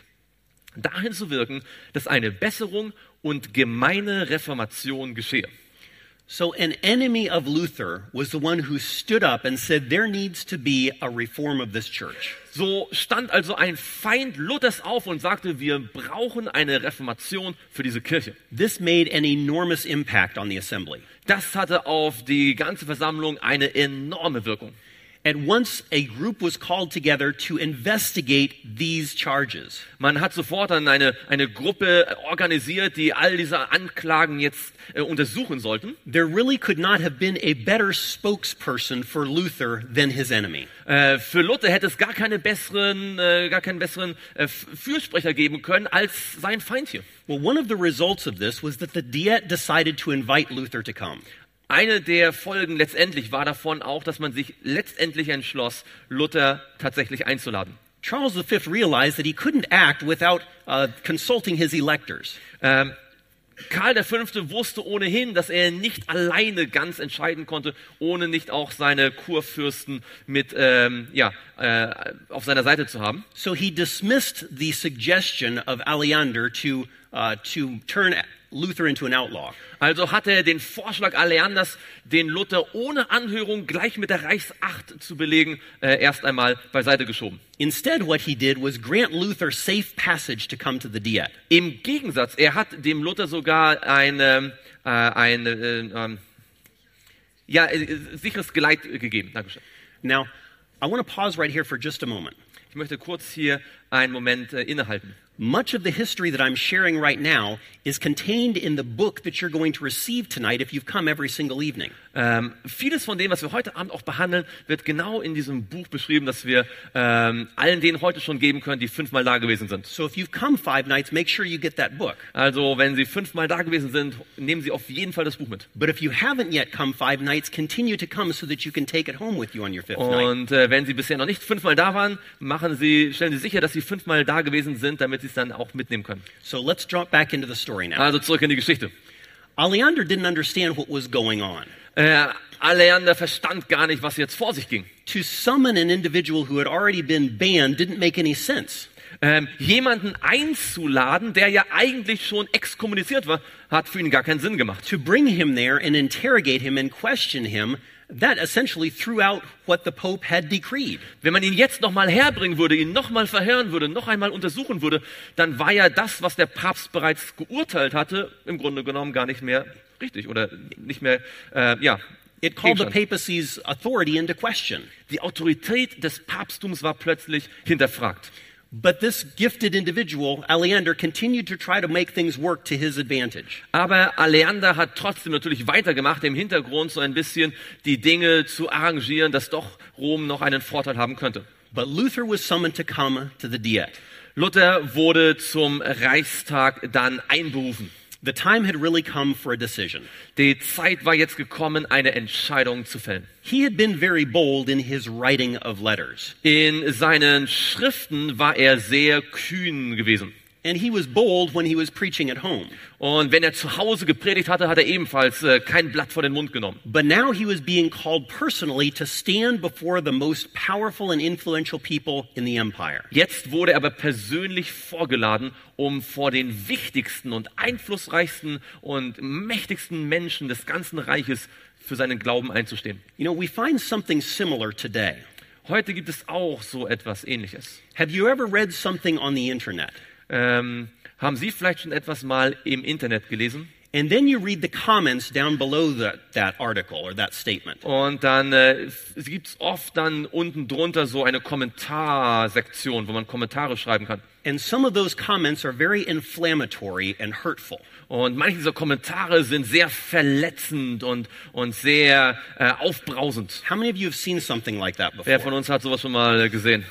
dahin zu wirken, dass eine Besserung und gemeine Reformation geschehe. So an enemy of Luther was the one who stood up and said there needs to be a reform of this church. So stand also ein Feind Luthers auf und sagte, wir brauchen eine Reformation für diese Kirche. This made an enormous impact on the assembly. Das hatte auf die ganze Versammlung eine enorme Wirkung. At once, a group was called together to investigate these charges. Man hat sofort dann eine, eine Gruppe organisiert, die all diese Anklagen jetzt äh, untersuchen sollten. There really could not have been a better spokesperson for Luther than his enemy. Äh, für Luther hätte es gar, keine besseren, äh, gar keinen besseren äh, Fürsprecher geben können als sein Feind hier. Well, one of the results of this was that the Diet decided to invite Luther to come. Eine der Folgen letztendlich war davon auch, dass man sich letztendlich entschloss, Luther tatsächlich einzuladen. Charles the Fifth realized that he couldn't act without uh, consulting his electors. Ähm, Karl der Fünfte wusste ohnehin, dass er nicht alleine ganz entscheiden konnte, ohne nicht auch seine Kurfürsten mit ähm, ja, äh, auf seiner Seite zu haben. So he dismissed the suggestion of Aleander to, uh, to turn Luther into an outlaw. Also hat er den Vorschlag Aleanders, den Luther ohne Anhörung gleich mit der Reichsacht zu belegen, äh, erst einmal beiseite geschoben. Instead, what he did was grant Luther safe passage to come to the Diet. Im Gegensatz, er hat dem Luther sogar eine, äh, ein äh, äh, ja, äh, sicheres Geleit gegeben. Dankeschön. Now, I want to pause right here for just a moment. Ich möchte kurz hier einen Moment äh, innehalten. Much of the history that I'm sharing right now is contained in the book that you're going to receive tonight if you've come every single evening. Ähm, vieles von dem, was wir heute Abend auch behandeln, wird genau in diesem Buch beschrieben, das wir ähm, allen denen heute schon geben können, die fünfmal da gewesen sind. So if you've come five nights, make sure you get that book. Also wenn Sie fünfmal da gewesen sind, nehmen Sie auf jeden Fall das Buch mit. But if you haven't yet come five nights, continue to come so that you can take it home with you on your fifth night. Und äh, wenn Sie bisher noch nicht fünfmal da waren, machen Sie, stellen Sie sicher, dass Sie fünfmal da gewesen sind, damit Sie es dann auch mitnehmen können. So let's drop back into the story now. Also zurück in die Geschichte. Aleander didn't understand what was going on. Äh, Aleander verstand gar nicht, was jetzt vor sich ging. To summon an individual who had already been banned didn't make any sense. Ähm, jemanden einzuladen, der ja eigentlich schon exkommuniziert war, hat für ihn gar keinen Sinn gemacht. To bring him there and interrogate him and question him, that essentially threw out what the Pope had decreed. Wenn man ihn jetzt nochmal herbringen würde, ihn nochmal verhören würde, noch einmal untersuchen würde, dann war ja das, was der Papst bereits geurteilt hatte, im Grunde genommen gar nicht mehr richtig oder nicht mehr, äh, ja. It called the papacy's authority into question. Die Autorität des Papsttums war plötzlich hinterfragt. But this gifted individual, Aleander, continued to try to make things work to his advantage. Aber Aleander hat trotzdem natürlich weitergemacht, im Hintergrund so ein bisschen die Dinge zu arrangieren, dass doch Rom noch einen Vorteil haben könnte. But Luther was summoned to come to the Diet. Luther wurde zum Reichstag dann einberufen. The time had really come for a decision. Die Zeit war jetzt gekommen, eine Entscheidung zu fällen. He had been very bold in his writing of letters. In seinen Schriften war er sehr kühn gewesen. And he was bold when he was preaching at home. Und wenn er zu Hause gepredigt hatte, hat er ebenfalls äh, kein Blatt vor den Mund genommen. But now he was being called personally to stand before the most powerful and influential people in the empire. Jetzt wurde er aber persönlich vorgeladen, um vor den wichtigsten und einflussreichsten und mächtigsten Menschen des ganzen Reiches für seinen Glauben einzustehen. You know, we find something similar today. Heute gibt es auch so etwas Ähnliches. Have you ever read something on the internet? Ähm, haben Sie vielleicht schon etwas mal im Internet gelesen? And then you read the comments down below that, that article or that statement. Und dann äh, gibt es oft dann unten drunter so eine Kommentarsektion, wo man Kommentare schreiben kann. And some of those comments are very inflammatory and hurtful. Und manche dieser Kommentare sind sehr verletzend und, und sehr äh, aufbrausend. How many of you have seen something like that before? Wer von uns hat sowas schon mal gesehen?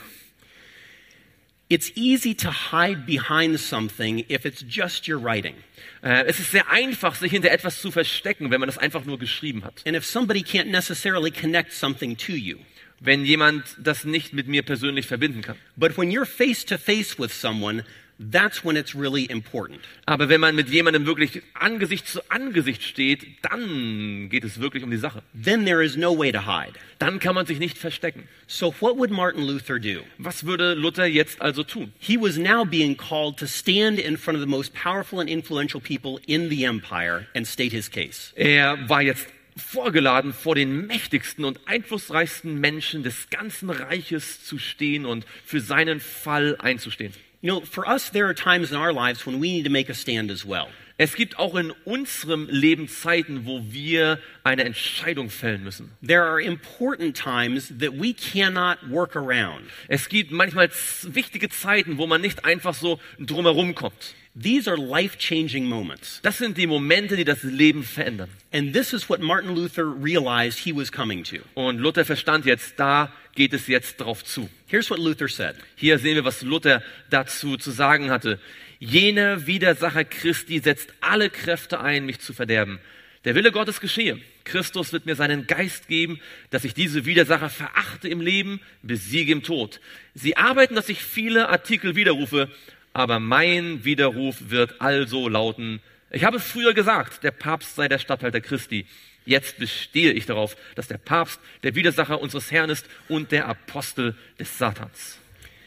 It's easy to hide behind something if it's just your writing. Äh, es ist sehr einfach, sich hinter etwas zu verstecken, wenn man das einfach nur geschrieben hat. And if somebody can't necessarily connect something to you. Wenn jemand das nicht mit mir persönlich verbinden kann. But when you're face to face with someone, that's when it's really important. Aber wenn man mit jemandem wirklich Angesicht zu Angesicht steht, dann geht es wirklich um die Sache. Then there is no way to hide. Dann kann man sich nicht verstecken. So what would Martin Luther do? Was würde Luther jetzt also tun? He was now being called to stand in front of the most powerful and influential people in the empire and state his case. Er war jetzt vorgeladen, vor den mächtigsten und einflussreichsten Menschen des ganzen Reiches zu stehen und für seinen Fall einzustehen. You know, for us, there are times in our lives when we need to make a stand as well. Es gibt auch in unserem Leben Zeiten, wo wir eine Entscheidung fällen müssen. There are important times that we cannot work around. Es gibt manchmal z- wichtige Zeiten, wo man nicht einfach so drumherum kommt. These are life-changing moments. Das sind die Momente, die das Leben verändern. And this is what Martin Luther realized he was coming to. Und Luther verstand jetzt, da geht es jetzt drauf zu. Here's what Luther said. Hier sehen wir, was Luther dazu zu sagen hatte. Jener Widersacher Christi setzt alle Kräfte ein, mich zu verderben. Der Wille Gottes geschehe. Christus wird mir seinen Geist geben, dass ich diese Widersacher verachte im Leben, besiege im Tod. Sie arbeiten, dass ich viele Artikel widerrufe, aber mein Widerruf wird also lauten, ich habe es früher gesagt, der Papst sei der Statthalter Christi. Jetzt bestehe ich darauf, dass der Papst der Widersacher unseres Herrn ist und der Apostel des Satans.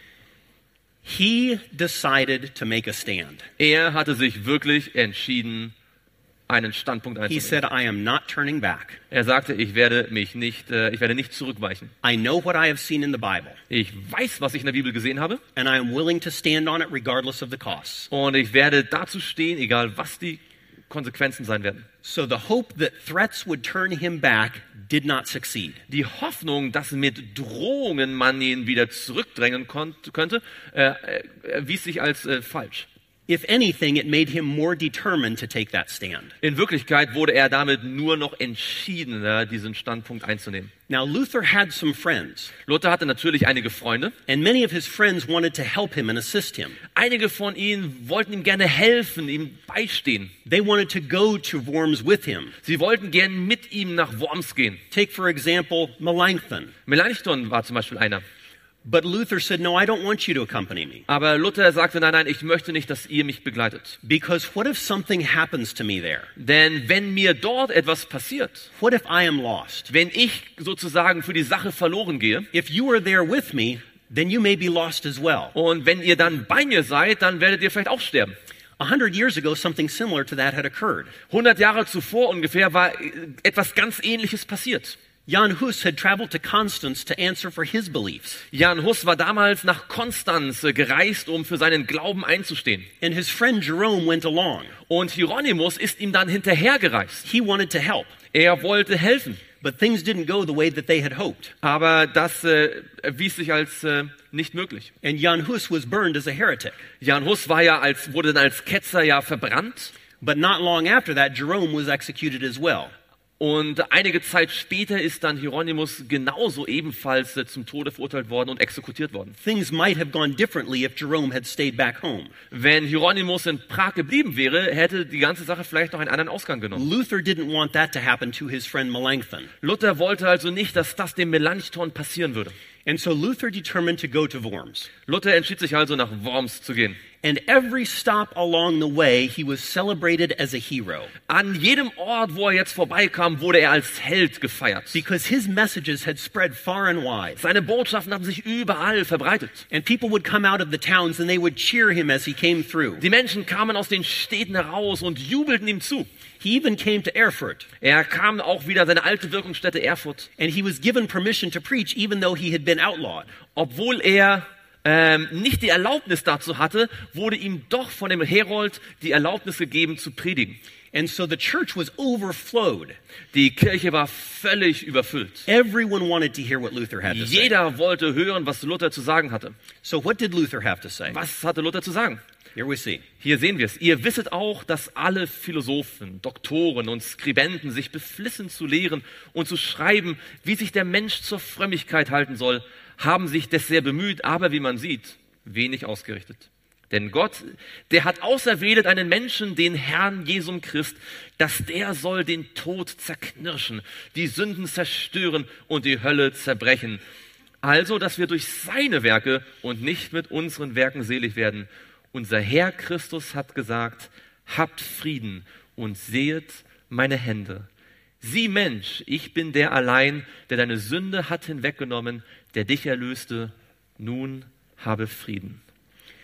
He decided to make a stand. Er hatte sich wirklich entschieden, einen Standpunkt He einzunehmen. said, I am not turning back. Er sagte, ich werde mich nicht, äh, ich werde nicht zurückweichen. I know what I have seen in the Bible, Ich weiß, was ich in der Bibel gesehen habe, and I am willing to stand on it regardless of the costs. und ich werde dazu stehen, egal was die Konsequenzen sein werden. So the hope that threats would turn him back did not succeed. Die Hoffnung, dass mit Drohungen man ihn wieder zurückdrängen konnt, könnte, äh, äh, erwies sich als äh, falsch. If anything, it made him more determined to take that stand. In Wirklichkeit wurde er damit nur noch entschiedener, diesen Standpunkt einzunehmen. Now, Luther had some friends, Luther hatte natürlich einige Freunde. and many of his friends wanted to help him and assist him. Einige von ihnen wollten ihm gerne helfen, ihm beistehen. They wanted to go to Worms with him. Sie wollten gern mit ihm nach Worms gehen. Take, for example, Melanchthon. Melanchthon war zum Beispiel einer. But Luther said, no, I don't want you to accompany me. Aber Luther sagte, nein, nein, ich möchte nicht, dass ihr mich begleitet. Because what if something happens to me there? Denn wenn mir dort etwas passiert, What if I am lost? wenn ich sozusagen für die Sache verloren gehe, If you are there with me, then you may be lost as well. und wenn ihr dann bei mir seid, dann werdet ihr vielleicht auch sterben. A hundred years ago, something similar to that had occurred. hundert Jahre zuvor ungefähr war äh, etwas ganz Ähnliches passiert. Jan Hus had traveled to Constance to answer for his beliefs. Jan Hus war damals nach Konstanz äh, gereist, um für seinen Glauben einzustehen. And his friend Jerome went along. Und Hieronymus ist ihm dann hinterhergereist. He wanted to help, Er wollte helfen, but things didn't go the way that they had hoped. aber das äh, erwies sich als äh, nicht möglich. And Jan Hus was burned as a heretic. Jan Hus war ja als, wurde dann als Ketzer ja verbrannt. But not long after that, Jerome was executed as well. Und einige Zeit später ist dann Hieronymus genauso ebenfalls äh, zum Tode verurteilt worden und exekutiert worden. Things might have gone differently if Jerome had stayed back home. Wenn Hieronymus in Prag geblieben wäre, hätte die ganze Sache vielleicht noch einen anderen Ausgang genommen. Luther didn't want that to happen to his friend Melanchthon. Luther wollte also nicht, dass das dem Melanchthon passieren würde. And so Luther determined to go to Worms. Luther entschied sich also, nach Worms zu gehen. And every stop along the way, he was celebrated as a hero. An jedem Ort, wo er jetzt vorbeikam, wurde er als Held gefeiert. Because his messages had spread far and wide. Seine Botschaften haben sich überall verbreitet. And people would come out of the towns and they would cheer him as he came through. Die Menschen kamen aus den Städten heraus und jubelten ihm zu. He even came to Erfurt. Er kam auch wieder seine alte Wirkungsstätte Erfurt. And he was given permission to preach even though he had been outlawed. Obwohl er ähm, nicht die Erlaubnis dazu hatte, wurde ihm doch von dem Herold die Erlaubnis gegeben zu predigen. And so the church was overflowed. Die Kirche war völlig überfüllt. Everyone wanted to hear what Luther had to say. Jeder wollte hören, was Luther zu sagen hatte. So what did Luther have to say? Was hatte Luther zu sagen? Here we see. Hier sehen wir es. Ihr wisset auch, dass alle Philosophen, Doktoren und Skribenten sich beflissen zu lehren und zu schreiben, wie sich der Mensch zur Frömmigkeit halten soll, haben sich des sehr bemüht, aber wie man sieht, wenig ausgerichtet. Denn Gott, der hat auserwählt einen Menschen, den Herrn Jesum Christ, dass der soll den Tod zerknirschen, die Sünden zerstören und die Hölle zerbrechen. Also, dass wir durch seine Werke und nicht mit unseren Werken selig werden. Unser Herr Christus hat gesagt, habt Frieden und sehet meine Hände. Sieh Mensch, ich bin der allein, der deine Sünde hat hinweggenommen, der dich erlöste. Nun habe Frieden.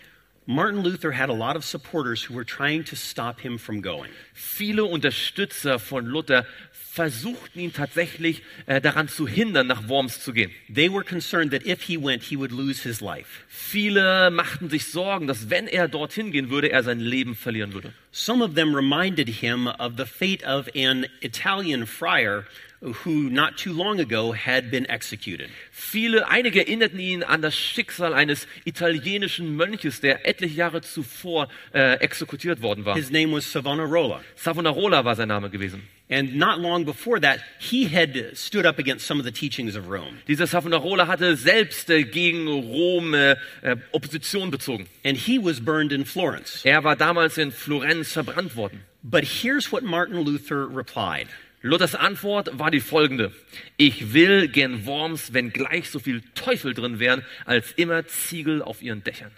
Martin Luther had a lot of supporters who were trying to stop him from going. Viele Unterstützer von Luther versuchten ihn tatsächlich äh, daran zu hindern, nach Worms zu gehen. They were concerned that if he went, he would lose his life. Viele machten sich Sorgen, dass wenn er dorthin gehen würde, er sein Leben verlieren würde. Some of them reminded him of the fate of an Italian friar who not too long ago had been executed. Viele, einige erinnerten ihn an das Schicksal eines italienischen Mönches, der etliche Jahre zuvor äh, exekutiert worden war. His name was Savonarola. Savonarola war sein Name gewesen. And not long before that, he had stood up against some of the teachings of Rome. Dieser Savonarola hatte selbst äh, gegen Rom äh, äh, Opposition bezogen. And he was burned in Florence. Er war damals in Florenz verbrannt worden. But here's what Martin Luther replied. Luthers Antwort war die folgende: Ich will gen Worms, wenn gleich so viel Teufel drin wären, als immer Ziegel auf ihren Dächern.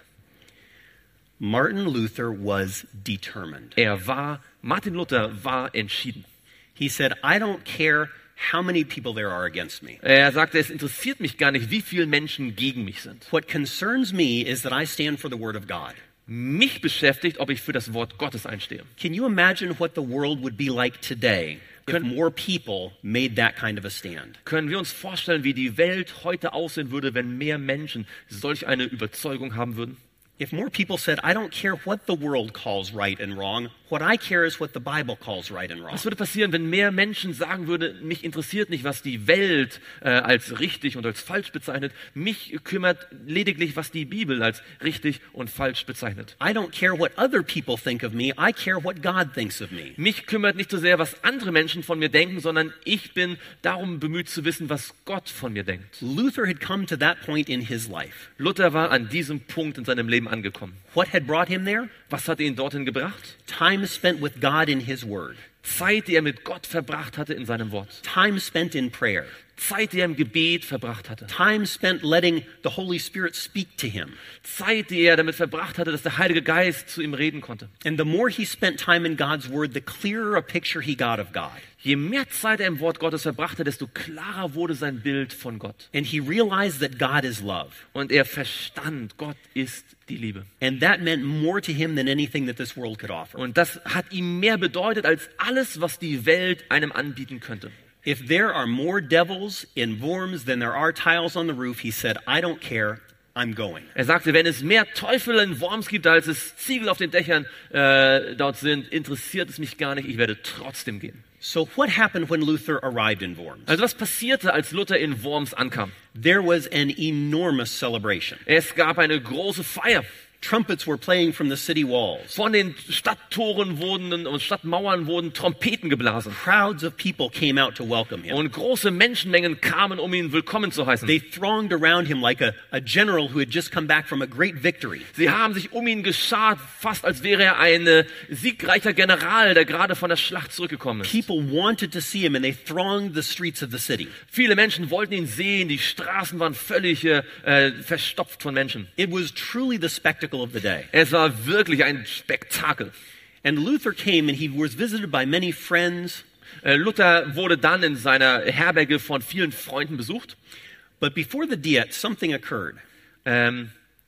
Martin Luther was determined. Er war, Martin Luther war entschieden. He said, I don't care how many people there are against me. Er sagte, es interessiert mich gar nicht, wie viele Menschen gegen mich sind. What concerns me is that I stand for the word of God. Mich beschäftigt, ob ich für das Wort Gottes einstehe. Can you imagine what the world would be like today if more people made that kind of a stand? Können wir uns vorstellen, wie die Welt heute aussehen würde, wenn mehr Menschen solch eine Überzeugung haben würden? If more people said, I don't care what the world calls right and wrong, what I care is what the Bible calls right and wrong. Was würde passieren, wenn mehr Menschen sagen würden, mich interessiert nicht, was die Welt äh, als richtig und als falsch bezeichnet, mich kümmert lediglich, was die Bibel als richtig und falsch bezeichnet. I don't care what other people think of me, I care what God thinks of me. Mich kümmert nicht so sehr, was andere Menschen von mir denken, sondern ich bin darum bemüht zu wissen, was Gott von mir denkt. Luther had come to that point in his life. Luther war an diesem Punkt in seinem Leben angekommen. What had brought him there? Was hat ihn dorthin gebracht? Time spent with God in his word. Zeit, die er mit Gott verbracht hatte in seinem Wort. Time spent in prayer. Zeit, die er im Gebet verbracht hatte. Time spent letting the Holy Spirit speak to him. Zeit, die er damit verbracht hatte, dass der Heilige Geist zu ihm reden konnte. And the more he spent time in God's word, the clearer a picture he got of God. Je mehr Zeit er im Wort Gottes verbrachte, desto klarer wurde sein Bild von Gott. And he realized that God is love. Und er verstand, Gott ist die Liebe. And that meant more to him than anything that this world could offer. Und das hat ihm mehr bedeutet als alles, was die Welt einem anbieten könnte. If there are more devils in Worms than there are tiles on the roof, he said, I don't care, I'm going. Er sagte, wenn es mehr Teufel in Worms gibt, als es Ziegel auf den Dächern äh, dort sind, interessiert es mich gar nicht, ich werde trotzdem gehen. So what happened when Luther arrived in Worms? Also was passierte, als Luther in Worms ankam? There was an enormous celebration. Es gab eine große Feier. Trumpets were playing from the city walls. Von den Stadttoren wurden und Stadtmauern wurden Trompeten geblasen. Crowds of people came out to welcome him. Und große Menschenmengen kamen, um ihn willkommen zu heißen. They thronged around him like a, a general who had just come back from a great victory. Sie haben sich um ihn geschart, fast als wäre er ein äh, siegreicher General, der gerade von der Schlacht zurückgekommen ist. People wanted to see him and they thronged the streets of the city. Viele Menschen wollten ihn sehen, die Straßen waren völlig äh, verstopft von Menschen. It was truly the spectacle of the day. Es war wirklich ein Spektakel. And Luther came and he was visited by many friends. Äh, Luther wurde dann in seiner Herberge von vielen Freunden besucht. But before the Diet, something occurred. Ähm,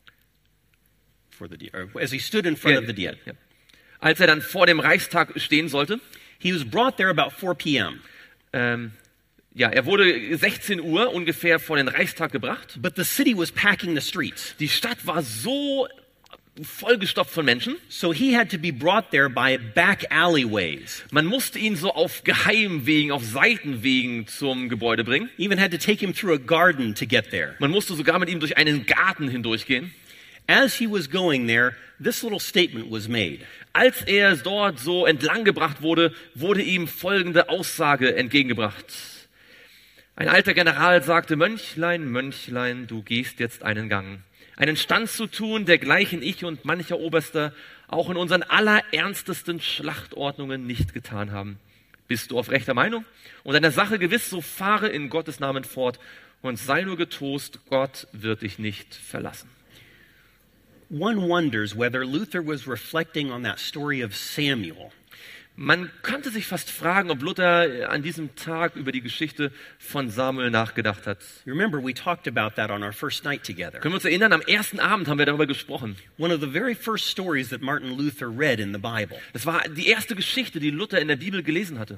For the Diet, or as he stood in front ja, of the Diet. ja. Als er dann vor dem Reichstag stehen sollte, He was brought there about four p.m. ähm, ja, er wurde sechzehn Uhr ungefähr vor den Reichstag gebracht. But the city was packing the streets. Die Stadt war so vollgestopft von Menschen. So he had to be brought there by back alleyways. Man musste ihn so auf Geheimwegen, auf Seitenwegen zum Gebäude bringen. Even had to take him through a garden to get there. Man musste sogar mit ihm durch einen Garten hindurchgehen. As he was going there, this little statement was made. Als er dort so entlanggebracht wurde, wurde ihm folgende Aussage entgegengebracht. Ein alter General sagte, Mönchlein, Mönchlein, du gehst jetzt einen Gang. Einen Stand zu tun, dergleichen ich und mancher Oberster auch in unseren allerernstesten Schlachtordnungen nicht getan haben. Bist du auf rechter Meinung? Und deiner Sache gewiss, so fahre in Gottes Namen fort und sei nur getost, Gott wird dich nicht verlassen. One wonders whether Luther was reflecting on that story of Samuel. Man könnte sich fast fragen, ob Luther an diesem Tag über die Geschichte von Samuel nachgedacht hat. You remember, we talked about that on our first night together. Können wir uns erinnern, am ersten Abend haben wir darüber gesprochen. One of the very first stories that Martin Luther read in the Bible. Das war die erste Geschichte, die Luther in der Bibel gelesen hatte.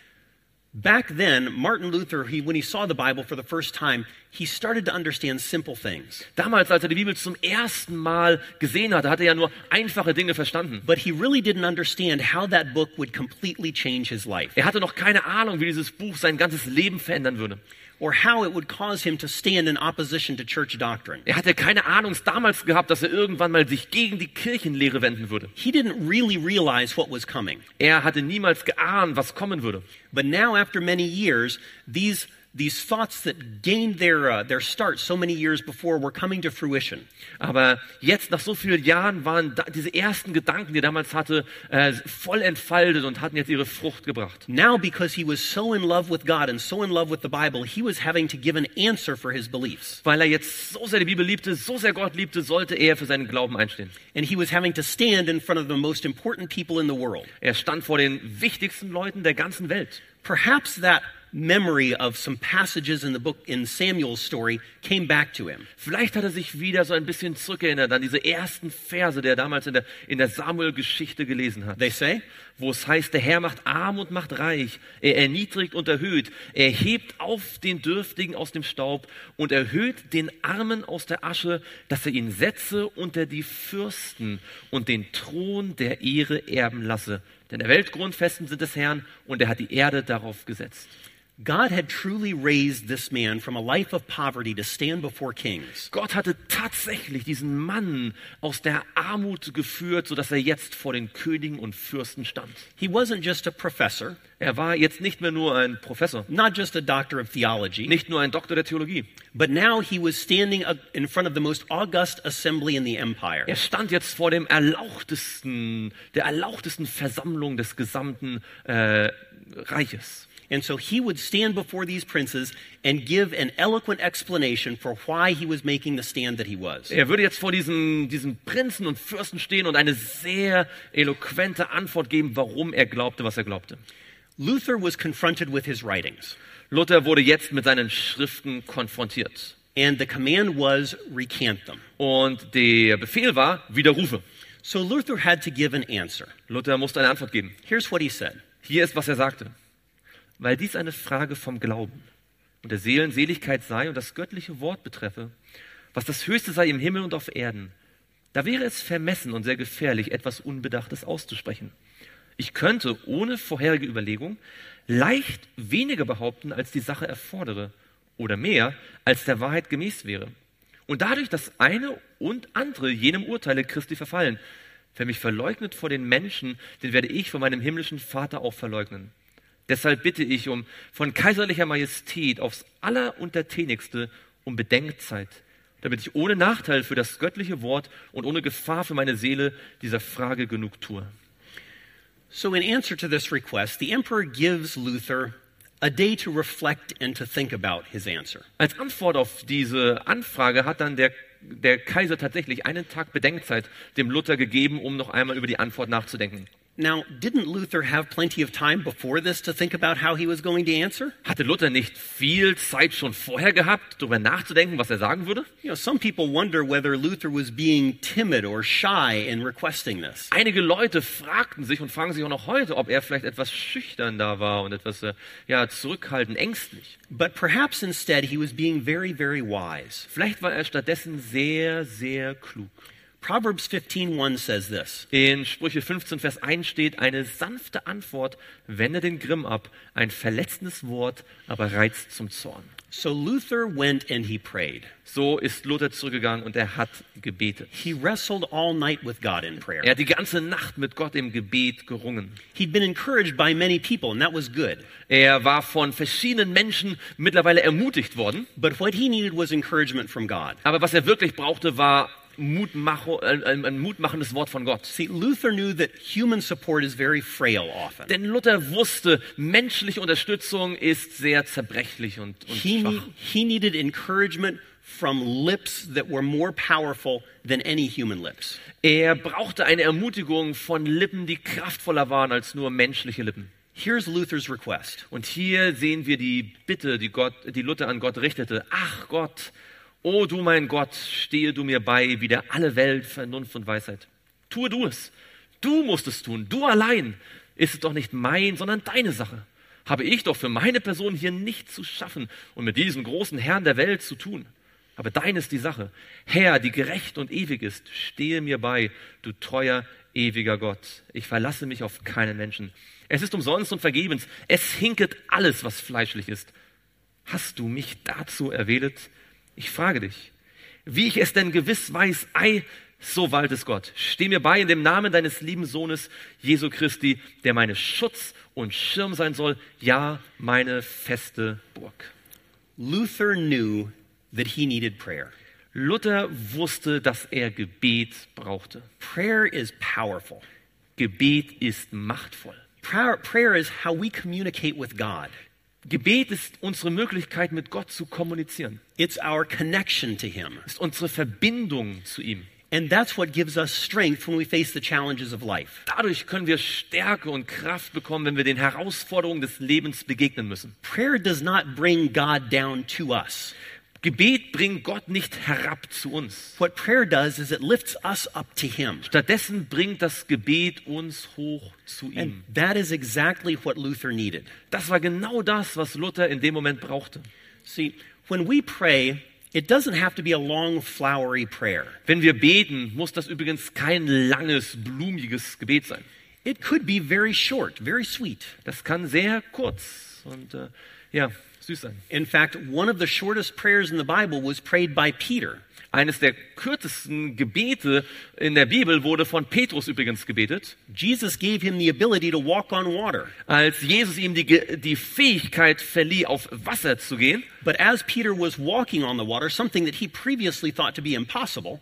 Back then, Martin Luther, he, when he saw the Bible for the first time, he started to understand simple things. Damals, als er die Bibel zum ersten Mal gesehen hatte, hat er ja nur einfache Dinge verstanden. But he really didn't understand how that book would completely change his life, Er hatte noch keine Ahnung, wie dieses Buch sein ganzes Leben verändern würde. or how it would cause him to stand in opposition to church doctrine. Er hatte keine Ahnung damals gehabt, dass er irgendwann mal sich gegen die Kirchenlehre wenden würde. He didn't really realize what was coming. Er hatte niemals geahnt, was kommen würde. But now, after many years, these these thoughts that gained their uh, their start so many years before were coming to fruition. Aber jetzt, nach so vielen Jahren, waren da, diese ersten Gedanken, die er damals hatte, äh, voll entfaltet und hatten jetzt ihre Frucht gebracht. Now, because he was so in love with God and so in love with the Bible, he was having to give an answer for his beliefs. Weil er jetzt so sehr die Bibel liebte, so sehr Gott liebte, sollte er für seinen Glauben einstehen. And he was having to stand in front of the most important people in the world. Er stand vor den wichtigsten Leuten der ganzen Welt. Perhaps that memory of some passages in the book in Samuel's story came back to him. Vielleicht hat er sich wieder so ein bisschen zurückerinnert an diese ersten Verse, die er damals in der, in der Samuel-Geschichte gelesen hat. They say, Wo es heißt, der Herr macht arm und macht reich, er erniedrigt und erhöht, er hebt auf den Dürftigen aus dem Staub und erhöht den Armen aus der Asche, dass er ihn setze unter die Fürsten und den Thron der Ehre erben lasse. Denn der Weltgrundfesten sind des Herrn und er hat die Erde darauf gesetzt. God had truly raised this man from a life of poverty to stand before kings. Gott hatte tatsächlich diesen Mann aus der Armut geführt, sodass er jetzt vor den Königen und Fürsten stand. He wasn't just a professor, Er war jetzt nicht mehr nur ein Professor, not just a doctor of theology, nicht nur ein Doktor der Theologie. but now he was standing in front of the most august assembly in the empire. Er stand jetzt vor dem erlauchtesten, der erlauchtesten Versammlung des gesamten äh, Reiches. And so he would stand before these princes and give an eloquent explanation for why he was making the stand that he was. Er würde jetzt vor diesen, diesen Prinzen und Fürsten stehen und eine sehr eloquente Antwort geben, warum er glaubte, was er glaubte. Luther was confronted with his writings, Luther wurde jetzt mit seinen Schriften konfrontiert. and the command was recant them. Und der Befehl war, widerrufe. So Luther had to give an answer. Luther musste eine Antwort geben. Here's what he said. Hier ist, was er sagte. Weil dies eine Frage vom Glauben und der Seelenseligkeit sei und das göttliche Wort betreffe, was das Höchste sei im Himmel und auf Erden, da wäre es vermessen und sehr gefährlich, etwas Unbedachtes auszusprechen. Ich könnte ohne vorherige Überlegung leicht weniger behaupten, als die Sache erfordere, oder mehr, als der Wahrheit gemäß wäre. Und dadurch das eine und andere jenem Urteile Christi verfallen. Wer mich verleugnet vor den Menschen, den werde ich vor meinem himmlischen Vater auch verleugnen. Deshalb bitte ich um von kaiserlicher Majestät aufs Alleruntertänigste um Bedenkzeit, damit ich ohne Nachteil für das göttliche Wort und ohne Gefahr für meine Seele dieser Frage genug tue. So in answer to this request, the emperor gives Luther a day to reflect and to think about his answer. Als Antwort auf diese Anfrage hat dann der, der Kaiser tatsächlich einen Tag Bedenkzeit dem Luther gegeben, um noch einmal über die Antwort nachzudenken. Now, didn't Luther have plenty of time before this to think about how he was going to answer? Hatte Luther nicht viel Zeit schon vorher gehabt, darüber nachzudenken, was er sagen würde? You know, some people wonder whether Luther was being timid or shy in requesting this. Einige Leute fragten sich und fragen sich auch noch heute, ob er vielleicht etwas schüchtern da war und etwas äh, ja, zurückhaltend, ängstlich. But perhaps instead he was being very, very wise. Vielleicht war er stattdessen sehr, sehr klug. Proverbs fifteen one says this. In Sprüche fünfzehn, Vers eins steht, eine sanfte Antwort wende den Grimm ab, ein verletzendes Wort aber reizt zum Zorn. So Luther went and he prayed. So ist Luther zurückgegangen und er hat gebetet. He wrestled all night with God in prayer. Er hat die ganze Nacht mit Gott im Gebet gerungen. He'd been encouraged by many people, and that was good. Er war von verschiedenen Menschen mittlerweile ermutigt worden. But what he needed was encouragement from God. Aber was er wirklich brauchte, war Mutmacho, ein, ein, ein mutmachendes Wort von Gott. See, Luther knew that human support is very frail often. Denn Luther wusste, menschliche Unterstützung ist sehr zerbrechlich und, und He, schwach. need, he needed encouragement from lips that were more powerful than any human lips. Er brauchte eine Ermutigung von Lippen, die kraftvoller waren als nur menschliche Lippen. Here's Luther's request. Und hier sehen wir die Bitte, die, Gott, die Luther an Gott richtete. Ach Gott, o du mein Gott, stehe du mir bei, wider alle Welt, Vernunft und Weisheit. Tue du es. Du musst es tun. Du allein. Ist es doch nicht mein, sondern deine Sache. Habe ich doch für meine Person hier nichts zu schaffen und mit diesem großen Herrn der Welt zu tun. Aber dein ist die Sache. Herr, die gerecht und ewig ist, stehe mir bei, du treuer, ewiger Gott. Ich verlasse mich auf keinen Menschen. Es ist umsonst und vergebens. Es hinket alles, was fleischlich ist. Hast du mich dazu erwählet? Ich frage dich, wie ich es denn gewiss weiß, ei, so waltet es Gott. Steh mir bei in dem Namen deines lieben Sohnes, Jesu Christi, der meine Schutz und Schirm sein soll, ja, meine feste Burg. Luther knew that he needed prayer. Luther wusste, dass er Gebet brauchte. Prayer is powerful. Gebet ist machtvoll. Prayer, prayer is how we communicate with God. Gebet ist unsere Möglichkeit, mit Gott zu kommunizieren. It's our connection to Him. Ist unsere Verbindung zu ihm. And that's what gives us strength when we face the challenges of life. Dadurch können wir Stärke und Kraft bekommen, wenn wir den Herausforderungen des Lebens begegnen müssen. Prayer does not bring God down to us. Gebet bringt Gott nicht herab zu uns. What prayer does is it lifts us up to Him. Stattdessen bringt das Gebet uns hoch zu ihm. And that is exactly what Luther needed. Das war genau das, was Luther in dem Moment brauchte. See, when we pray, it doesn't have to be a long, flowery prayer. Wenn wir beten, muss das übrigens kein langes, blumiges Gebet sein. It could be very short, very sweet. Das kann sehr kurz und äh, ja, süß sein. In fact, one of the shortest prayers in the Bible was prayed by Peter. Eines der kürzesten Gebete in der Bibel wurde von Petrus übrigens gebetet. Jesus gave him the ability to walk on water. Als Jesus ihm die, die Fähigkeit verlieh, auf Wasser zu gehen. But as Peter was walking on the water, something that he previously thought to be impossible,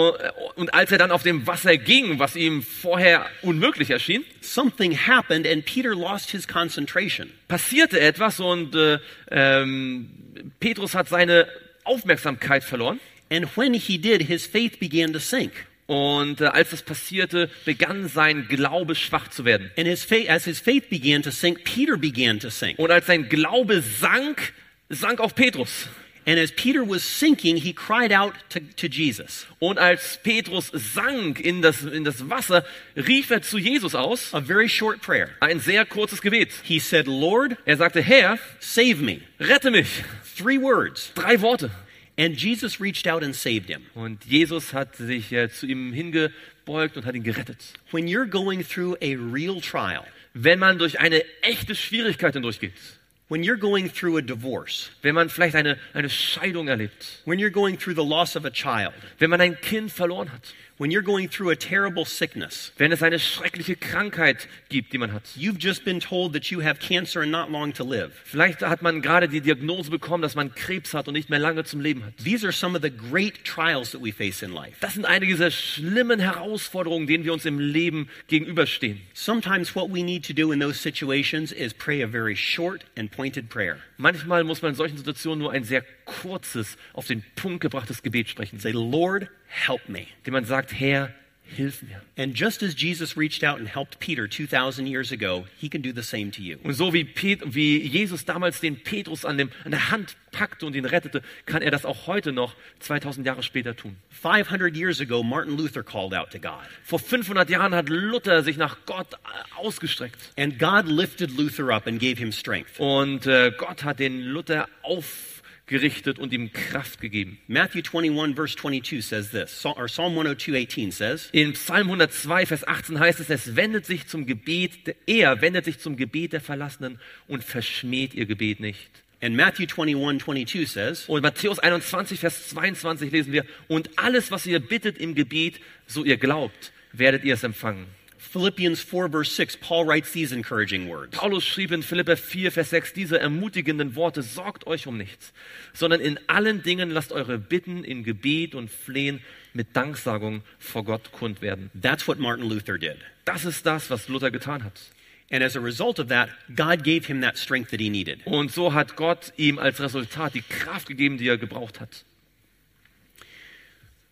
und als er dann auf dem Wasser ging, was ihm vorher unmöglich erschien, something happened and Peter lost his concentration. Passierte etwas und äh, ähm, Petrus hat seine Aufmerksamkeit verloren. And when he did, his faith began to sink. Und äh, als das passierte, begann sein Glaube schwach zu werden. And his faith, as his faith began to sink, Peter began to sink. Und als sein Glaube sank, sank auch Petrus. And as Peter was sinking, he cried out to, to Jesus. Und als Petrus sank in das, in das Wasser, rief er zu Jesus aus. A very short prayer. Ein sehr kurzes Gebet. He said, Lord, er sagte, Herr, save me. Rette mich. Three words. Drei Worte. And Jesus reached out and saved him. Und Jesus hat sich äh, zu ihm hingebeugt und hat ihn gerettet. When you're going through a real trial, wenn man durch eine echte Schwierigkeit hindurchgeht, when you're going through a divorce, wenn man vielleicht eine, eine Scheidung erlebt, when you're going through the loss of a child, wenn man ein Kind verloren hat, when you're going through a terrible sickness, wenn es eine schreckliche Krankheit gibt, die man hat. You've just been told that you have cancer and not long to live. Vielleicht hat man gerade die Diagnose bekommen, dass man Krebs hat und nicht mehr lange zum Leben hat. These are some of the great trials that we face in life. Das sind einige dieser schlimmen Herausforderungen, denen wir uns im Leben gegenüberstehen. Sometimes what we need to do in those situations is pray a very short and pointed prayer. Manchmal muss man in solchen Situationen nur ein sehr kurzes, auf den Punkt gebrachtes Gebet sprechen. Say, Lord, help me. Dem man sagt, Herr, hilf mir. And just as Jesus reached out and helped Peter two thousand years ago, he can do the same to you. Und so wie, Pet- wie Jesus damals den Petrus an, dem, an der Hand packte und ihn rettete, kann er das auch heute noch zweitausend Jahre später tun. five hundred years ago, Martin Luther called out to God. Vor fünfhundert Jahren hat Luther sich nach Gott ausgestreckt. And God lifted Luther up and gave him strength. Und äh, Gott hat den Luther aufgerichtet und ihm Kraft gegeben. Matthew twenty-one verse twenty-two says this, or Psalm one oh two eighteen says, in Psalm hundertzwei Vers achtzehn heißt es, es wendet sich zum Gebet, er wendet sich zum Gebet der Verlassenen und verschmäht ihr Gebet nicht. And Matthew twenty-one twenty-two says, und Matthäus einundzwanzig Vers zweiundzwanzig lesen wir, und alles, was ihr bittet im Gebet, so ihr glaubt, werdet ihr es empfangen. Philippians four verse six, Paul writes these encouraging words. Paulus schrieb in Philipper vier Vers sechs diese ermutigenden Worte, sorgt euch um nichts, sondern in allen Dingen lasst eure Bitten in Gebet und Flehen mit Danksagung vor Gott kund werden. That's what Martin Luther did. Das ist das, was Luther getan hat. And as a result of that, God gave him that strength that he needed. Und so hat Gott ihm als Resultat die Kraft gegeben, die er gebraucht hat.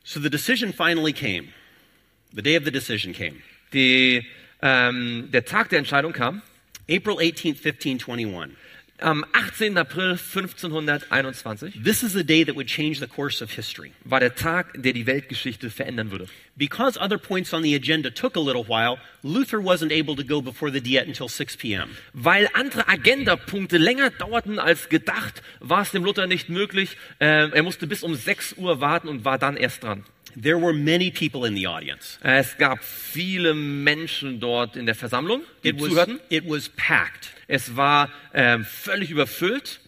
So the decision finally came. The day of the decision came. Die, ähm, der Tag der Entscheidung kam. April eighteenth, fifteen twenty-one. Am achtzehnten April fünfzehnhunderteinundzwanzig This is the day that would change the course of history. war der Tag, der die Weltgeschichte verändern würde. Because other points on the agenda took a little while, Luther wasn't able to go before the Diet until six p.m. Weil andere Agendapunkte länger dauerten als gedacht, war es dem Luther nicht möglich. Äh, er musste bis um sechs Uhr warten und war dann erst dran. There were many people in the audience. Es gab viele Menschen dort in der Versammlung, die It was, zuhörten. it was packed. Es war ähm, völlig überfüllt.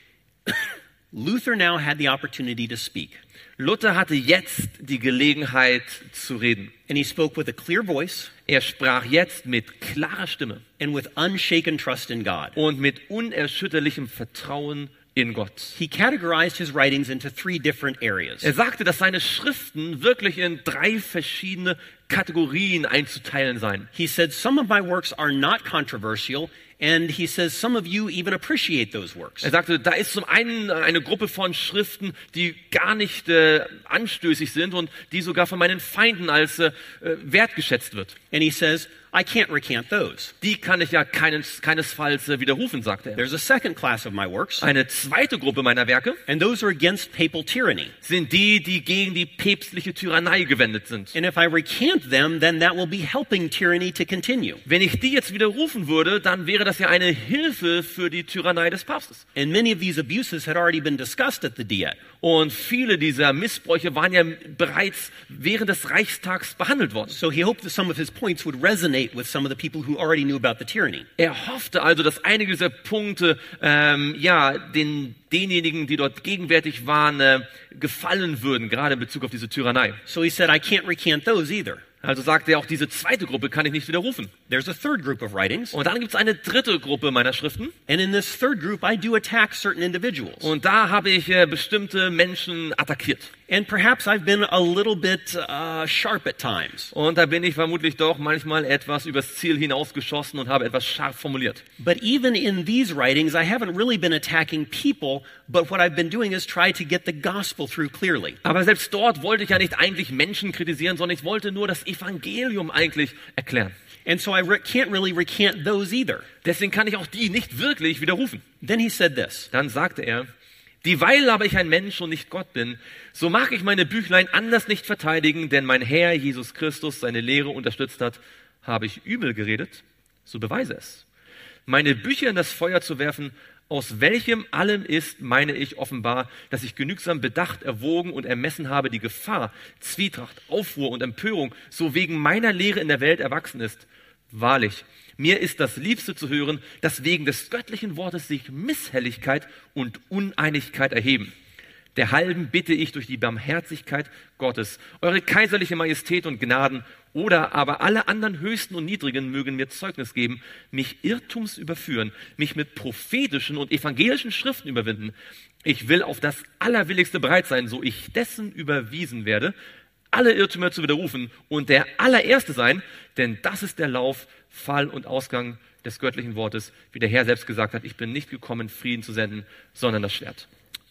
Luther now had the opportunity to speak. Luther hatte jetzt die Gelegenheit zu reden. And he spoke with a clear voice Er sprach jetzt mit klarer Stimme and with unshaken trust in God. und mit unerschütterlichem Vertrauen in Gott. He categorized his writings into three different areas. Er sagte, dass seine Schriften wirklich in drei verschiedene Kategorien einzuteilen seien. He said, some of my works are not controversial, and he says, some of you even appreciate those works. Er sagte, da ist zum einen eine Gruppe von Schriften, die gar nicht äh, anstößig sind und die sogar von meinen Feinden als äh, wertgeschätzt wird. And he says, I can't recant those. Die kann ich ja keines, keinesfalls äh, widerrufen, sagte er. There's a second class of my works, Eine zweite Gruppe meiner Werke and those are against papal tyranny. sind die, die gegen die päpstliche Tyrannei gewendet sind. And if I recant them, then that will be helping tyranny to continue. Wenn ich die jetzt widerrufen würde, dann wäre das ja eine Hilfe für die Tyrannei des Papstes. And many of these abuses had already been discussed at the Diet. Und viele dieser Missbräuche waren ja bereits während des Reichstags behandelt worden. So he hoped that some of his points would resonate with some of the people who already knew about the tyranny. Er hoffte also, dass einige dieser Punkte ähm, ja den denjenigen, die dort gegenwärtig waren, äh, gefallen würden, gerade in Bezug auf diese Tyrannei. So he said, I can't recant those either. Also sagte er, auch diese zweite Gruppe kann ich nicht widerrufen. There's a third group of writings, Und dann gibt es eine dritte Gruppe meiner Schriften. and in this third group, I do attack certain individuals. Und da habe ich äh, bestimmte Menschen attackiert. And perhaps I've been a little bit uh, sharp at times. Und da bin ich vermutlich doch manchmal etwas übers Ziel hinausgeschossen und habe etwas scharf formuliert. But even in these writings, I haven't really been attacking people, but what I've been doing is try to get the gospel through clearly. Aber selbst dort wollte ich ja nicht eigentlich Menschen kritisieren, sondern ich wollte nur das Evangelium eigentlich erklären. And so I re- can't really recant those either. Deswegen kann ich auch die nicht wirklich widerrufen. Then he said this, Dann sagte er, dieweil aber ich ein Mensch und nicht Gott bin, so mag ich meine Büchlein anders nicht verteidigen, denn mein Herr Jesus Christus seine Lehre unterstützt hat. Habe ich übel geredet? So beweise es. Meine Bücher in das Feuer zu werfen, aus welchem allem ist, meine ich offenbar, dass ich genügsam bedacht, erwogen und ermessen habe, die Gefahr, Zwietracht, Aufruhr und Empörung, so wegen meiner Lehre in der Welt erwachsen ist. Wahrlich, mir ist das Liebste zu hören, dass wegen des göttlichen Wortes sich Misshelligkeit und Uneinigkeit erheben. Derhalben bitte ich durch die Barmherzigkeit Gottes, eure kaiserliche Majestät und Gnaden oder aber alle anderen Höchsten und Niedrigen mögen mir Zeugnis geben, mich Irrtums überführen, mich mit prophetischen und evangelischen Schriften überwinden. Ich will auf das Allerwilligste bereit sein, so ich dessen überwiesen werde, alle Irrtümer zu widerrufen und der allererste sein, denn das ist der Lauf, Fall und Ausgang des göttlichen Wortes, wie der Herr selbst gesagt hat, ich bin nicht gekommen, Frieden zu senden, sondern das Schwert.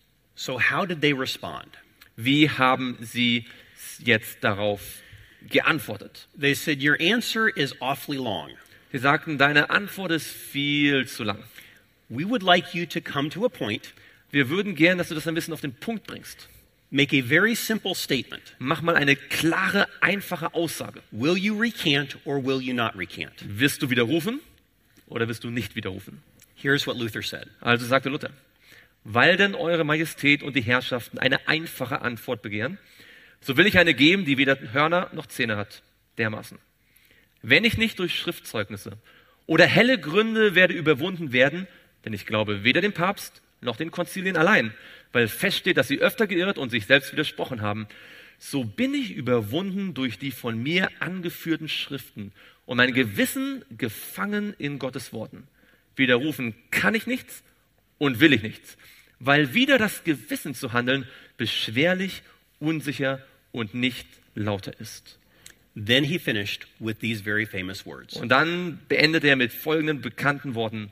so how did they respond? Wie haben sie jetzt darauf geantwortet? They said, your answer is awfully long. Sie sagten, deine Antwort ist viel zu lang. We would like you to come to a point, Wir würden gern, dass du das ein bisschen auf den Punkt bringst. make a very simple statement. Mach mal eine klare, einfache Aussage. Will you recant or will you not recant? Wirst du widerrufen oder wirst du nicht widerrufen? Here's what Luther said. Also sagte Luther, weil denn eure Majestät und die Herrschaften eine einfache Antwort begehren, so will ich eine geben, die weder Hörner noch Zähne hat, dermaßen. Wenn ich nicht durch Schriftzeugnisse oder helle Gründe werde überwunden werden, denn ich glaube weder dem Papst noch den Konzilien allein, weil feststeht, dass sie öfter geirrt und sich selbst widersprochen haben, so bin ich überwunden durch die von mir angeführten Schriften und mein Gewissen gefangen in Gottes Worten. Widerrufen kann ich nichts und will ich nichts, weil wieder das Gewissen zu handeln beschwerlich, unsicher und nicht lauter ist. Then he finished with these very famous words. Und dann beendet er mit folgenden bekannten Worten.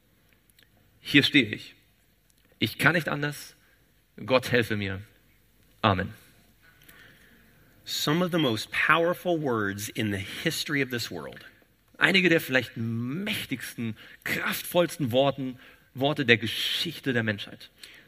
Hier stehe ich. Ich kann nicht anders. Gott helfe mir. Amen. some of the most powerful words in the history of this world. Einige der vielleicht mächtigsten, kraftvollsten Worten, Worte der Geschichte der Menschheit.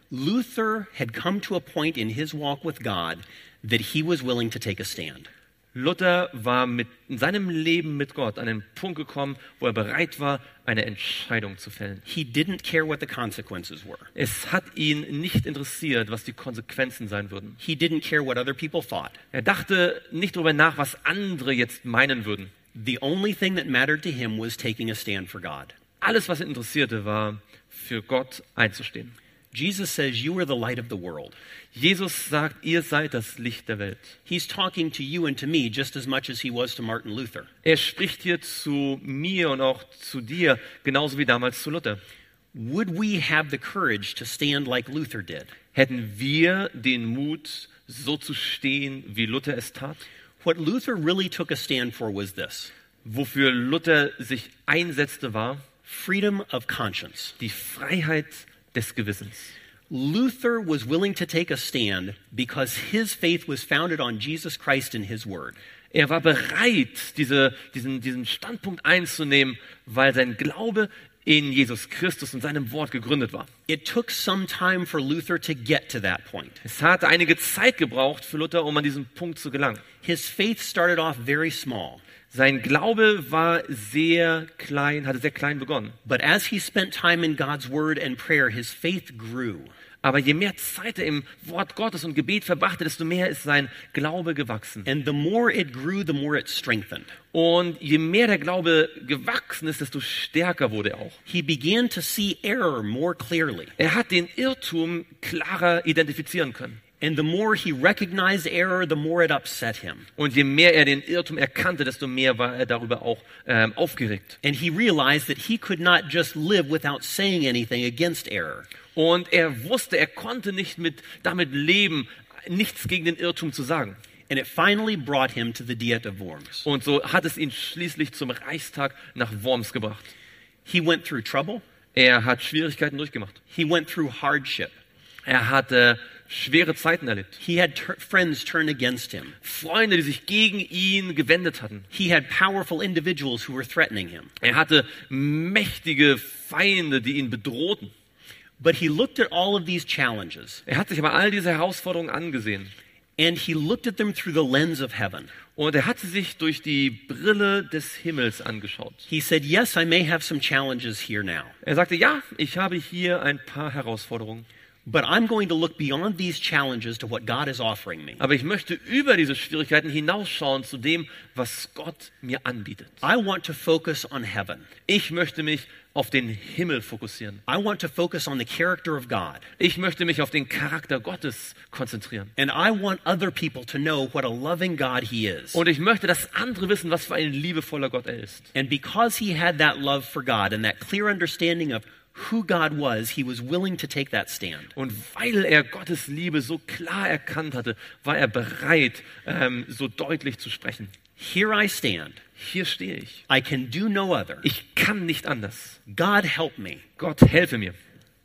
Luther had come to a point in his walk with God that he was willing to take a stand. Luther war mit, in seinem Leben mit Gott an einen Punkt gekommen, wo er bereit war, eine Entscheidung zu fällen. He didn't care what the consequences were. Es hat ihn nicht interessiert, was die Konsequenzen sein würden. He didn't care what other people thought. Er dachte nicht darüber nach, was andere jetzt meinen würden. The only thing that mattered to him was taking a stand for God. Alles, was ihn interessierte, war, für Gott einzustehen. Jesus says, you are the light of the world. Jesus sagt, ihr seid das Licht der Welt. He's talking to you and to me just as much as he was to Martin Luther. Er spricht hier zu mir und auch zu dir, genauso wie damals zu Luther. Would we have the courage to stand like Luther did? Hätten wir den Mut, so zu stehen, wie Luther es tat? What Luther really took a stand for was this: Wofür Luther sich einsetzte, war freedom of conscience. die Freiheit des Gewissens. Luther was willing to take a stand because his faith was founded on Jesus Christ and his word. Er war bereit, diese, diesen, diesen Standpunkt einzunehmen, weil sein Glaube in Jesus Christus und seinem Wort gegründet war. It took some time for Luther to get to that point. Es hat einige Zeit gebraucht für Luther, um an diesen Punkt zu gelangen. His faith started off very small. Sein Glaube war sehr klein, hatte sehr klein begonnen. But as he spent time in God's word and prayer, his faith grew. Aber je mehr Zeit er im Wort Gottes und Gebet verbrachte, desto mehr ist sein Glaube gewachsen. And the more it grew, the more it strengthened. Und je mehr der Glaube gewachsen ist, desto stärker wurde er auch. He began to see error more clearly. Er hat den Irrtum klarer identifizieren können. And the more he recognized error, the more it upset him. Und je mehr er den Irrtum erkannte, desto mehr war er darüber auch ähm, aufgeregt. And he realized that he could not just live without saying anything against error. Und er wusste, er konnte nicht mit, damit leben, nichts gegen den Irrtum zu sagen. And it finally brought him to the Diet of Worms. Und so hat es ihn schließlich zum Reichstag nach Worms gebracht. He went through trouble. Er hat Schwierigkeiten durchgemacht. He went through hardship. Er hatte schwere Zeiten erlebt. He had ter- friends turn against him. Freunde, die sich gegen ihn gewendet hatten. He had powerful individuals who were threatening him. Er hatte mächtige Feinde, die ihn bedrohten. But he looked at all of these challenges. Er hat sich aber all diese Herausforderungen angesehen. And he looked at them through the lens of heaven. Und er hat sie sich durch die Brille des Himmels angeschaut. He said, yes, I may have some challenges here now. Er sagte, ja, ich habe hier ein paar Herausforderungen. But I'm going to look beyond these challenges to what God is offering me. Aber ich möchte über diese Schwierigkeiten hinausschauen zu dem, was Gott mir anbietet. I want to focus on heaven. Ich möchte mich auf den Himmel fokussieren. I want to focus on the character of God. Ich möchte mich auf den Charakter Gottes konzentrieren. And I want other people to know what a loving God he is. Und ich möchte, dass andere wissen, was für ein liebevoller Gott er ist. And because he had that love for God and that clear understanding of who God was, he was willing to take that stand. Und weil er Gottes Liebe so klar erkannt hatte, war er bereit, ähm, so deutlich zu sprechen. Here I stand. Hier stehe ich. I can do no other. Ich kann nicht anders. God help me. Gott, helfe mir.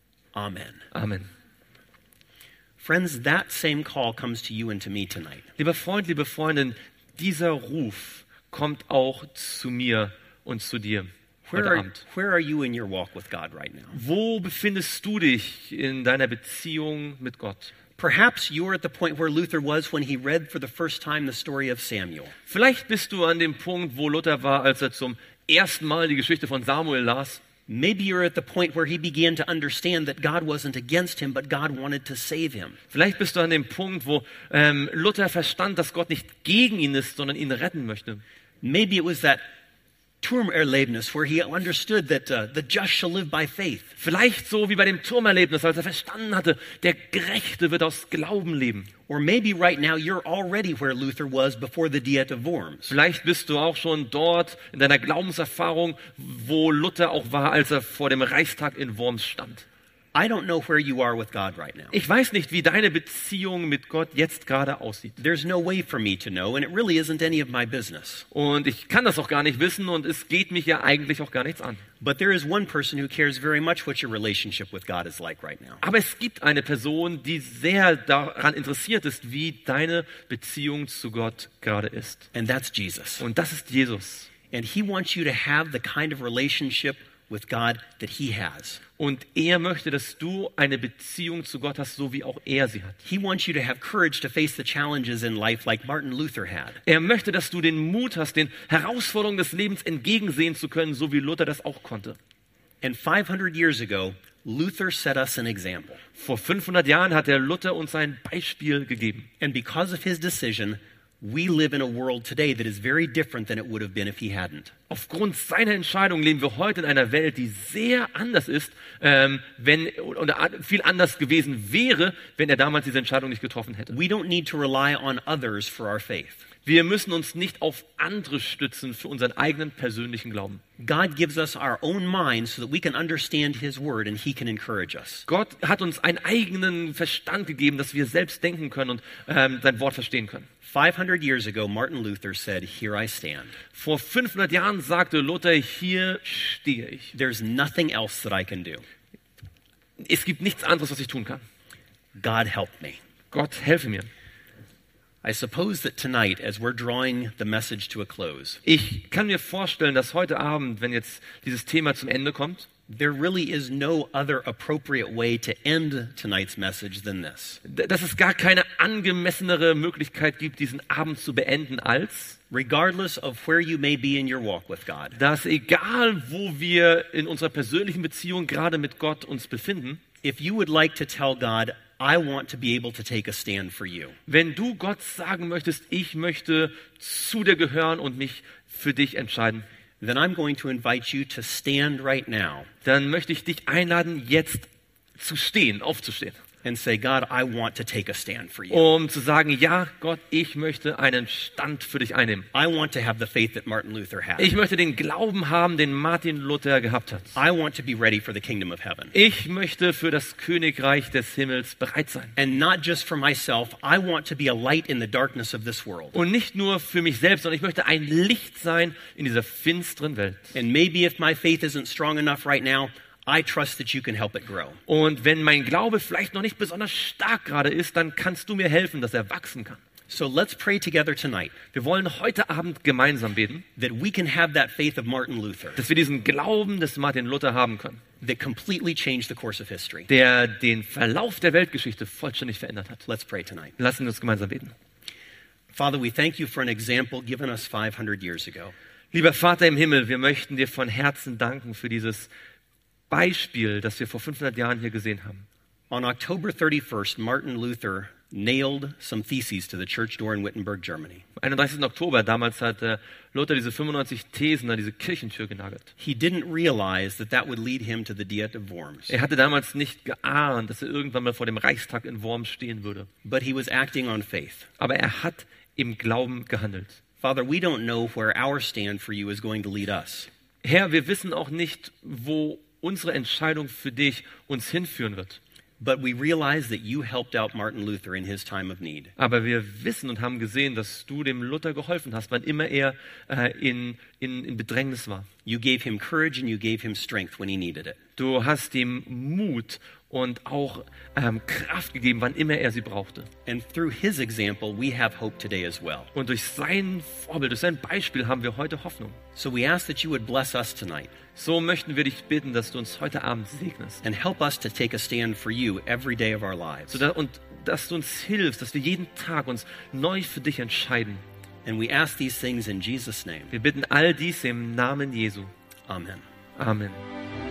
Amen. Amen. Friends, that same call comes to you and to me tonight. Lieber Freund, liebe Freundin, dieser Ruf kommt auch zu mir und zu dir Where heute are, Abend. where are you in your walk with God right now? Wo befindest du dich in deiner Beziehung mit Gott? Perhaps you're at the point where Luther was when he read for the first time the story of Samuel. Vielleicht bist du an dem Punkt, wo Luther war, als er zum ersten Mal die Geschichte von Samuel las. Maybe you're at the point where he began to understand that God wasn't against him, but God wanted to save him. Vielleicht bist du an dem Punkt, wo ähm, Luther verstand, dass Gott nicht gegen ihn ist, sondern ihn retten möchte. Maybe it was that Turmerlebnis where he understood that uh, the just shall live by faith. Vielleicht so wie bei dem Turmerlebnis, als er verstanden hatte, der Gerechte wird aus Glauben leben. Or maybe right now you're already where Luther was before the Diet of Worms. Vielleicht bist du auch schon dort in deiner Glaubenserfahrung, wo Luther auch war, als er vor dem Reichstag in Worms stand. I don't know where you are with God right now. Ich weiß nicht, wie deine Beziehung mit Gott jetzt gerade aussieht. There's no way for me to know, and it really isn't any of my business. Und ich kann das auch gar nicht wissen und es geht mich ja eigentlich auch gar nichts an. But there is one person who cares very much what your relationship with God is like right now. Aber es gibt eine Person, die sehr daran interessiert ist, wie deine Beziehung zu Gott gerade ist. And that's Jesus. Und das ist Jesus. And he wants you to have the kind of relationship with God that he has. Und er möchte, dass du eine Beziehung zu Gott hast, so wie auch er sie hat. He wants you to have courage to face the challenges in life like Martin Luther had. Er möchte, dass du den Mut hast, den Herausforderungen des Lebens entgegensehen zu können, so wie Luther das auch konnte. And five hundred years ago, Luther set us an example. Vor fünfhundert Jahren hat der Luther uns ein Beispiel gegeben. And because of his decision, we live in a world today that is very different than it would have been if he hadn't. Aufgrund seiner Entscheidung leben wir heute in einer Welt, die sehr anders ist, ähm, wenn oder viel anders gewesen wäre, wenn er damals diese Entscheidung nicht getroffen hätte. We don't need to rely on others for our faith. Wir müssen uns nicht auf andere stützen für unseren eigenen persönlichen Glauben. God gives us our own mind so that we can understand his word and he can encourage us. Gott hat uns einen eigenen Verstand gegeben, dass wir selbst denken können und ähm, sein Wort verstehen können. five hundred years ago, Martin Luther said, "Here I stand." Vor fünfhundert Jahren sagte Luther, hier stehe ich. There's nothing else that I can do. Es gibt nichts anderes, was ich tun kann. God help me. Gott, helfe mir. I suppose that tonight, as we're drawing the message to a close, Ich kann mir vorstellen, dass heute Abend, wenn jetzt dieses Thema zum Ende kommt, there really is no other appropriate way to end tonight's message than this. dass es gar keine angemessenere Möglichkeit gibt, diesen Abend zu beenden, als Regardless of where you may be in your walk with God, dass egal, wo wir in unserer persönlichen Beziehung gerade mit Gott uns befinden, if you would like to tell God, I want to be able to take a stand for you, wenn du Gott sagen möchtest, ich möchte zu dir gehören und mich für dich entscheiden, then I'm going to invite you to stand right now dann möchte ich dich einladen, jetzt zu stehen, aufzustehen. and say, God, I want to take a stand for you. Um zu sagen, ja, Gott, ich möchte einen Stand für dich einnehmen. I want to have the faith that Martin Luther had. Ich möchte den Glauben haben, den Martin Luther gehabt hat. I want to be ready for the kingdom of heaven. Ich möchte für das Königreich des Himmels bereit sein. And not just for myself, I want to be a light in the darkness of this world. Und nicht nur für mich selbst, sondern ich möchte ein Licht sein in dieser finsteren Welt. And maybe if my faith isn't strong enough right now, I trust that you can help it grow. Und wenn mein Glaube vielleicht noch nicht besonders stark gerade ist, dann kannst du mir helfen, dass er wachsen kann. So let's pray together tonight Wir wollen heute Abend gemeinsam beten, that we can have that faith of Martin Luther dass wir diesen Glauben des Martin Luther haben können, that completely changed the course of history. der den Verlauf der Weltgeschichte vollständig verändert hat. Let's pray tonight. Lassen wir uns gemeinsam beten. Father, we thank you for an example given us five hundred years ago. Lieber Vater im Himmel, wir möchten dir von Herzen danken für dieses Beispiel, das wir vor fünfhundert Jahren hier gesehen haben. On October thirty-first, Martin Luther nailed some theses to the church door in Wittenberg, Germany. Am einunddreißigsten Oktober, damals hat äh, Luther diese fünfundneunzig Thesen an diese Kirchentür genagelt. He didn't realize that that would lead him to the Diet of Worms, Er hatte damals nicht geahnt, dass er irgendwann mal vor dem Reichstag in Worms stehen würde. but he was acting on faith. Aber er hat im Glauben gehandelt. Father, we don't know where our stand for you is going to lead us, Herr, wir wissen auch nicht, wo unsere Entscheidung für dich uns hinführen wird. but we realize that you helped out Martin Luther in his time of need. Aber wir wissen und haben gesehen, dass du dem Luther geholfen hast, wann immer er äh, in, in, in Bedrängnis war. You gave him courage and you gave him strength when he needed it. Du hast ihm Mut und auch ähm, Kraft gegeben, wann immer er sie brauchte. And through his example, we have hope today as well. Und durch sein Vorbild, durch sein Beispiel haben wir heute Hoffnung. So we ask that you would bless us tonight So möchten wir dich bitten, dass du uns heute Abend segnest. and help us to take a stand for you every day of our lives. So da, und dass du uns hilfst, dass wir jeden Tag uns neu für dich entscheiden. And we ask these things in Jesus' name. Wir bitten all dies im Namen Jesu. Amen. Amen.